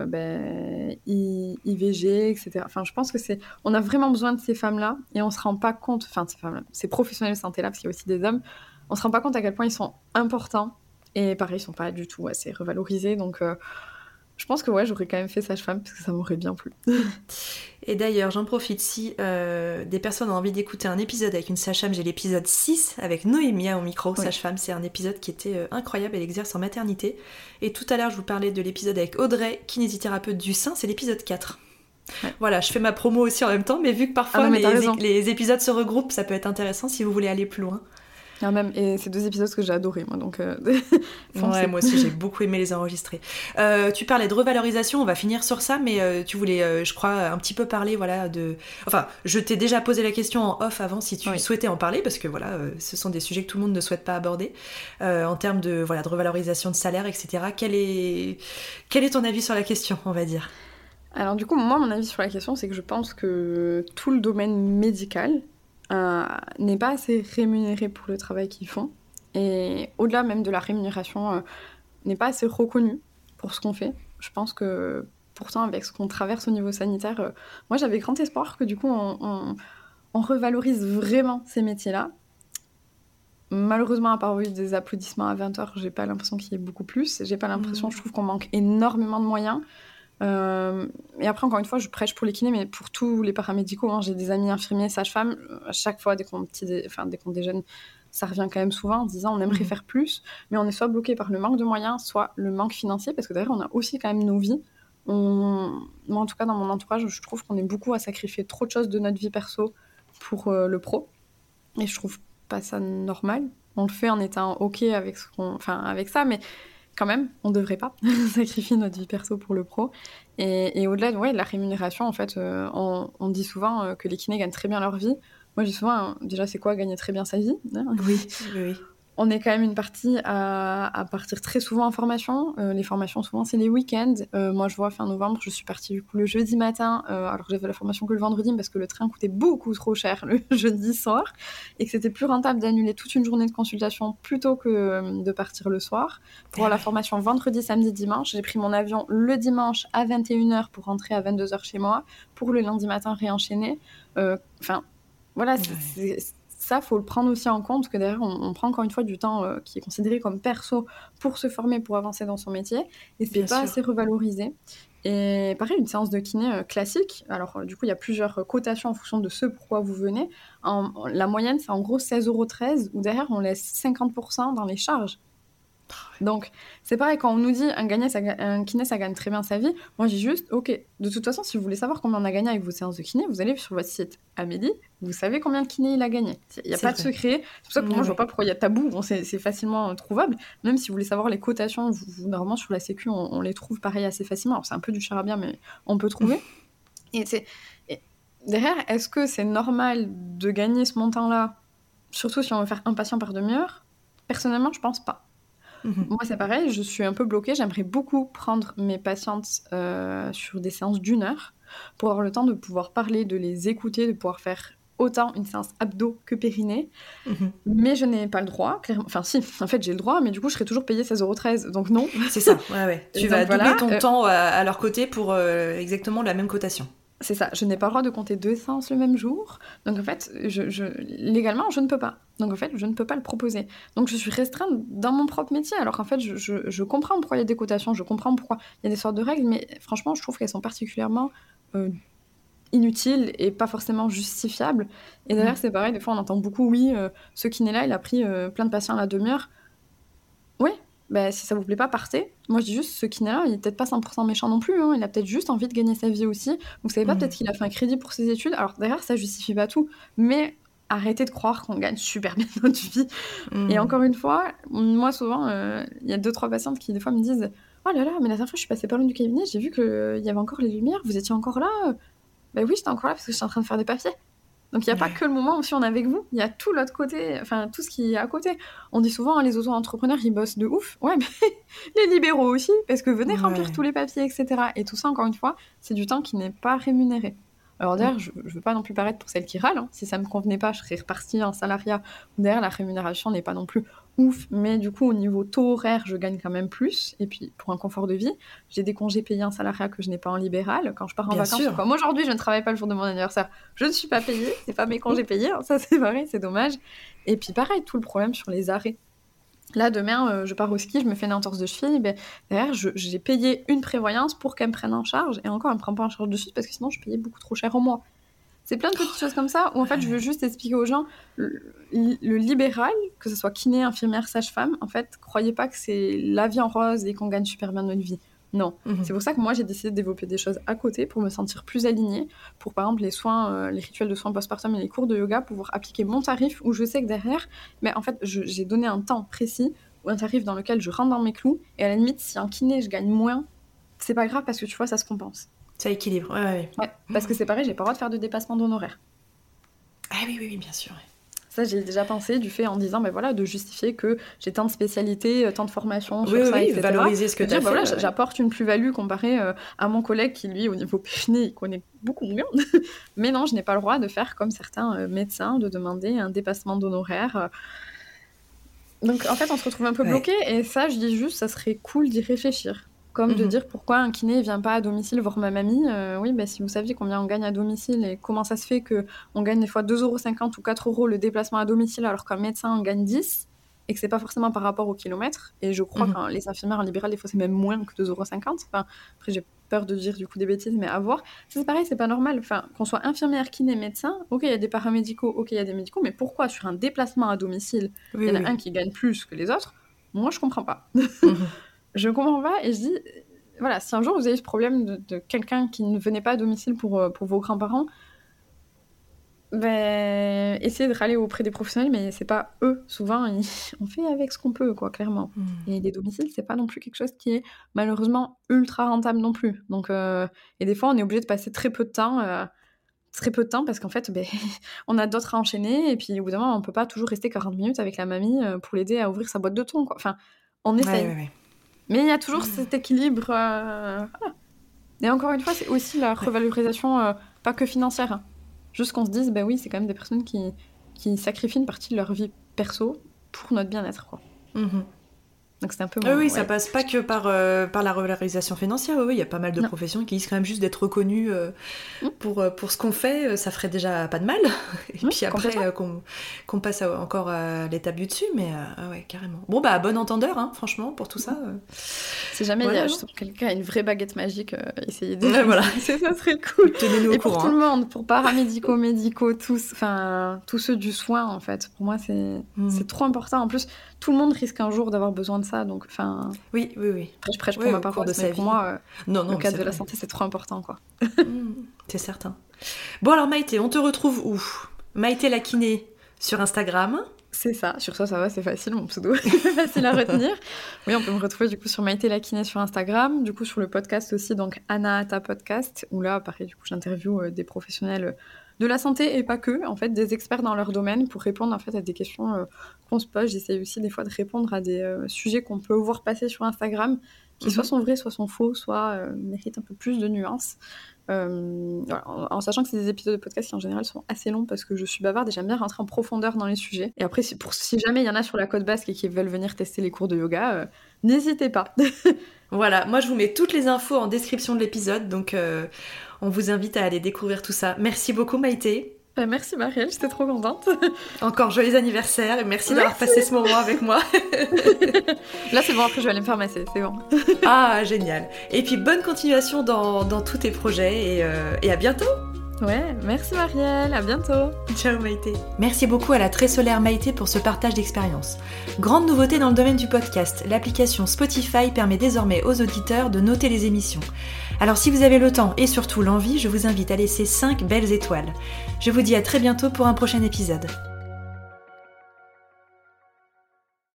IVG, etc. Enfin, je pense que on a vraiment besoin de ces femmes-là, et on se rend pas compte, enfin, de ces femmes-là, ces professionnels de santé-là, parce qu'il y a aussi des hommes, on se rend pas compte à quel point ils sont importants, et pareil, ils sont pas du tout assez revalorisés, donc je pense que j'aurais quand même fait sage-femme, parce que ça m'aurait bien plu. Et d'ailleurs, j'en profite, si des personnes ont envie d'écouter un épisode avec une sage-femme, j'ai l'épisode 6 avec Noémia au micro, oui. Sage-femme, c'est un épisode qui était incroyable, elle exerce en maternité. Et tout à l'heure, je vous parlais de l'épisode avec Audrey, kinésithérapeute du sein, c'est l'épisode 4. Ouais. Voilà, je fais ma promo aussi en même temps, mais vu que parfois les épisodes se regroupent, ça peut être intéressant si vous voulez aller plus loin. Et c'est 2 épisodes que j'ai adorés, moi, donc... Ouais, moi aussi, j'ai beaucoup aimé les enregistrer. Tu parlais de revalorisation, on va finir sur ça, mais tu voulais, je crois, un petit peu parler, voilà, de... Enfin, je t'ai déjà posé la question en off avant si tu souhaitais en parler, parce que, voilà, ce sont des sujets que tout le monde ne souhaite pas aborder, en termes de revalorisation de salaire, etc. Quel est ton avis sur la question, on va dire? Alors, du coup, moi, mon avis sur la question, c'est que je pense que tout le domaine médical... n'est pas assez rémunéré pour le travail qu'ils font, et au-delà même de la rémunération, n'est pas assez reconnu pour ce qu'on fait. Je pense que pourtant, avec ce qu'on traverse au niveau sanitaire, moi j'avais grand espoir que du coup on revalorise vraiment ces métiers-là. Malheureusement, à part des applaudissements à 20h, j'ai pas l'impression qu'il y ait beaucoup plus. J'ai pas l'impression, je trouve qu'on manque énormément de moyens. Et après, encore une fois, je prêche pour les kinés, mais pour tous les paramédicaux, hein. J'ai des amis infirmiers, sages-femmes, à chaque fois, dès qu'on déjeune, ça revient quand même souvent en disant on aimerait faire plus, mais on est soit bloqué par le manque de moyens, soit le manque financier, parce que derrière, on a aussi quand même nos vies. Moi, en tout cas, dans mon entourage, je trouve qu'on est beaucoup à sacrifier trop de choses de notre vie perso pour le pro, et je trouve pas ça normal. On le fait en étant OK avec avec ça, mais quand même, on devrait pas sacrifier notre vie perso pour le pro. Et au-delà de la rémunération, en fait, on dit souvent que les kinés gagnent très bien leur vie. Moi, je dis souvent, déjà, c'est quoi gagner très bien sa vie, hein? Oui. on est quand même une partie à partir très souvent en formation. Les formations, souvent, c'est les week-ends. Moi, je vois, fin novembre, je suis partie du coup le jeudi matin, alors que j'avais la formation que le vendredi, parce que le train coûtait beaucoup trop cher le jeudi soir, et que c'était plus rentable d'annuler toute une journée de consultation plutôt que de partir le soir. Pour la formation vendredi, samedi, dimanche, j'ai pris mon avion le dimanche à 21h pour rentrer à 22h chez moi, pour le lundi matin réenchaîner. Enfin, voilà, ça, faut le prendre aussi en compte, que derrière, on prend encore une fois du temps qui est considéré comme perso pour se former, pour avancer dans son métier, et c'est pas assez revalorisé. Et pareil, une séance de kiné classique, alors du coup, il y a plusieurs cotations en fonction de ce pourquoi vous venez. La moyenne, c'est en gros 16,13 €, où derrière, on laisse 50% dans les charges. Donc, c'est pareil, quand on nous dit un kiné, ça gagne très bien sa vie, moi j'ai juste, ok, de toute façon, si vous voulez savoir combien on a gagné avec vos séances de kiné, vous allez sur votre site Amélie, vous savez combien de kiné il a gagné. Il n'y a pas de secret. C'est pour ça que moi, je vois pas pourquoi il y a tabou. Bon, c'est facilement trouvable. Même si vous voulez savoir les cotations, normalement, sur la Sécu, on les trouve pareil assez facilement. Alors, c'est un peu du charabia, mais on peut trouver. Et derrière, est-ce que c'est normal de gagner ce montant-là, surtout si on veut faire un patient par demi-heure? Personnellement, je pense pas. Moi, c'est pareil, je suis un peu bloquée. J'aimerais beaucoup prendre mes patientes sur des séances d'1 heure pour avoir le temps de pouvoir parler, de les écouter, de pouvoir faire autant une séance abdos que périnée. Mais je n'ai pas le droit, clairement. Enfin, si, en fait, j'ai le droit, mais du coup, je serais toujours payée 16,13 €. Donc, non. C'est ça, ouais. Tu vas doubler ton temps à leur côté pour exactement la même cotation. C'est ça, je n'ai pas le droit de compter 2 séances le même jour. Donc en fait, légalement, je ne peux pas. Donc en fait, je ne peux pas le proposer. Donc je suis restreinte dans mon propre métier. Alors qu'en fait, je comprends pourquoi il y a des cotations, je comprends pourquoi il y a des sortes de règles, mais franchement, je trouve qu'elles sont particulièrement inutiles et pas forcément justifiables. Et d'ailleurs, c'est pareil, des fois on entend beaucoup, oui, ce kiné-là, il a pris plein de patients à la demi-heure. Oui, bah, si ça vous plaît pas, partez. Moi, je dis juste, ce kiné-là, il est peut-être pas 100% méchant non plus, hein. Il a peut-être juste envie de gagner sa vie aussi. Vous savez pas, peut-être qu'il a fait un crédit pour ses études. Alors, derrière, ça justifie pas tout. Mais arrêtez de croire qu'on gagne super bien notre vie. Et encore une fois, moi, souvent, il y a 2-3 patientes qui, des fois, me disent « Oh là là, mais la dernière fois, je suis passée pas loin du cabinet, j'ai vu qu'il y avait encore les lumières, vous étiez encore là ?» Ben oui, j'étais encore là parce que j'étais en train de faire des papiers. Donc il n'y a pas que le moment où on est avec vous, il y a tout l'autre côté, enfin tout ce qui est à côté. On dit souvent, hein, les auto-entrepreneurs, ils bossent de ouf. Ouais, mais les libéraux aussi, parce que venez remplir tous les papiers, etc. Et tout ça, encore une fois, c'est du temps qui n'est pas rémunéré. Alors d'ailleurs, je veux pas non plus paraître pour celle qui râle, hein. Si ça me convenait pas, je serais repartie en salariat. D'ailleurs, la rémunération n'est pas non plus ouf, mais du coup, au niveau taux horaire, je gagne quand même plus. Et puis, pour un confort de vie, j'ai des congés payés en salariat que je n'ai pas en libéral. Quand je pars en vacances, comme aujourd'hui, je ne travaille pas le jour de mon anniversaire, je ne suis pas payée. C'est pas mes congés payés, hein. Ça c'est vrai, c'est dommage. Et puis pareil, tout le problème sur les arrêts. Là, demain, je pars au ski, je me fais une entorse de cheville. Ben, derrière, j'ai payé une prévoyance pour qu'elle me prenne en charge. Et encore, elle me prend pas en charge de suite parce que sinon, je payais beaucoup trop cher au mois. C'est plein de petites choses comme ça où en fait je veux juste expliquer aux gens le libéral, que ce soit kiné, infirmière, sage-femme, en fait, croyez pas que c'est la vie en rose et qu'on gagne super bien notre vie. Non. C'est pour ça que moi j'ai décidé de développer des choses à côté pour me sentir plus alignée, pour par exemple les soins, les rituels de soins postpartum et les cours de yoga, pouvoir appliquer mon tarif où je sais que derrière, mais en fait j'ai donné un temps précis ou un tarif dans lequel je rentre dans mes clous et à la limite si en kiné je gagne moins, c'est pas grave parce que tu vois ça se compense. Ça équilibre, ouais. Parce que c'est pareil, j'ai pas le droit de faire de dépassement d'honoraires. Ah oui, bien sûr. Ouais. Ça, j'ai déjà pensé du fait en disant, ben voilà, de justifier que j'ai tant de spécialités, tant de formations sur ça, etc. Valoriser ce que tu as fait. Voilà, j'apporte une plus-value comparée à mon collègue qui, lui, au niveau périnée, il connaît beaucoup mieux. Mais non, je n'ai pas le droit de faire comme certains médecins, de demander un dépassement d'honoraires. Donc, en fait, on se retrouve un peu bloqué. Et ça, je dis juste, ça serait cool d'y réfléchir. Comme de dire pourquoi un kiné vient pas à domicile voir ma mamie. Oui, bah, si vous saviez combien on gagne à domicile et comment ça se fait qu'on gagne des fois 2,50 € ou 4 € le déplacement à domicile alors qu'un médecin on gagne 10 et que c'est pas forcément par rapport au kilomètre. Et je crois que les infirmières en libéral, des fois c'est même moins que 2,50 €. Enfin, après, j'ai peur de dire du coup des bêtises, mais à voir. C'est pareil, c'est pas normal. Enfin, qu'on soit infirmière, kiné, médecin, ok, il y a des paramédicaux, ok, il y a des médicaux, mais pourquoi sur un déplacement à domicile, il y en a un qui gagne plus que les autres? Moi, je comprends pas. Je comprends pas et je dis, voilà, si un jour vous avez ce problème de quelqu'un qui ne venait pas à domicile pour vos grands-parents, ben, essayez de râler auprès des professionnels, mais c'est pas eux. Souvent, on fait avec ce qu'on peut, quoi, clairement. Et les domiciles, c'est pas non plus quelque chose qui est malheureusement ultra rentable non plus. Donc, et des fois, on est obligé de passer très peu de temps. très peu de temps parce qu'en fait, on a d'autres à enchaîner et puis au bout d'un moment, on peut pas toujours rester 40 minutes avec la mamie pour l'aider à ouvrir sa boîte de thon, quoi. Enfin, on essaye. Ouais. Mais il y a toujours cet équilibre. Voilà. Et encore une fois, c'est aussi la revalorisation, pas que financière. Hein. Juste qu'on se dise, oui, c'est quand même des personnes qui sacrifient une partie de leur vie perso pour notre bien-être, quoi. Donc c'est un peu oui, ça passe pas que par la revalorisation financière. Oui, il y a pas mal de professions qui disent quand même juste d'être reconnues pour ce qu'on fait, ça ferait déjà pas de mal. Et puis après, qu'on passe encore à l'étape du dessus, mais ouais, carrément. Bon, bon entendeur, hein, franchement, pour tout ça. Si jamais il y a quelqu'un a une vraie baguette magique, essayez de... voilà. Ça serait cool. Tenez-nous au courant. Pour tout le monde, pour paramédicaux, médicaux, tous ceux du soin, en fait. Pour moi, c'est trop important. En plus, tout le monde risque un jour d'avoir besoin de ça, donc oui. Après, je prêche pour ma paroisse, mais pour moi, le cadre de la santé, c'est trop important, quoi. C'est certain. Bon, alors Maïté, on te retrouve où ? Maïté la kiné sur Instagram. C'est ça, sur ça va, c'est facile, mon pseudo est facile à retenir. Oui, on peut me retrouver du coup sur Maïté la kiné sur Instagram, du coup sur le podcast aussi, donc Anahata Podcast, où là, pareil, du coup, j'interviewe des professionnels de la santé et pas que, en fait, des experts dans leur domaine pour répondre en fait à des questions qu'on se pose. J'essaie aussi des fois de répondre à des sujets qu'on peut voir passer sur Instagram, qui soit sont vrais, soit sont faux, soit méritent un peu plus de nuances. Voilà, en sachant que c'est des épisodes de podcast qui en général sont assez longs parce que je suis bavarde et j'aime bien rentrer en profondeur dans les sujets. Et après, si jamais il y en a sur la côte basque et qui veulent venir tester les cours de yoga, n'hésitez pas. Voilà, moi je vous mets toutes les infos en description de l'épisode, donc on vous invite à aller découvrir tout ça. Merci beaucoup Maïté. Merci Marielle, j'étais trop contente. Encore joyeux anniversaire et merci d'avoir passé ce moment avec moi. Là c'est bon, après je vais aller me faire masser, c'est bon. Ah génial. Et puis bonne continuation dans tous tes projets et à bientôt. Ouais, merci Marielle, à bientôt. Ciao Maïté. Merci beaucoup à la très solaire Maïté pour ce partage d'expérience. Grande nouveauté dans le domaine du podcast, l'application Spotify permet désormais aux auditeurs de noter les émissions. Alors si vous avez le temps et surtout l'envie, je vous invite à laisser 5 belles étoiles. Je vous dis à très bientôt pour un prochain épisode.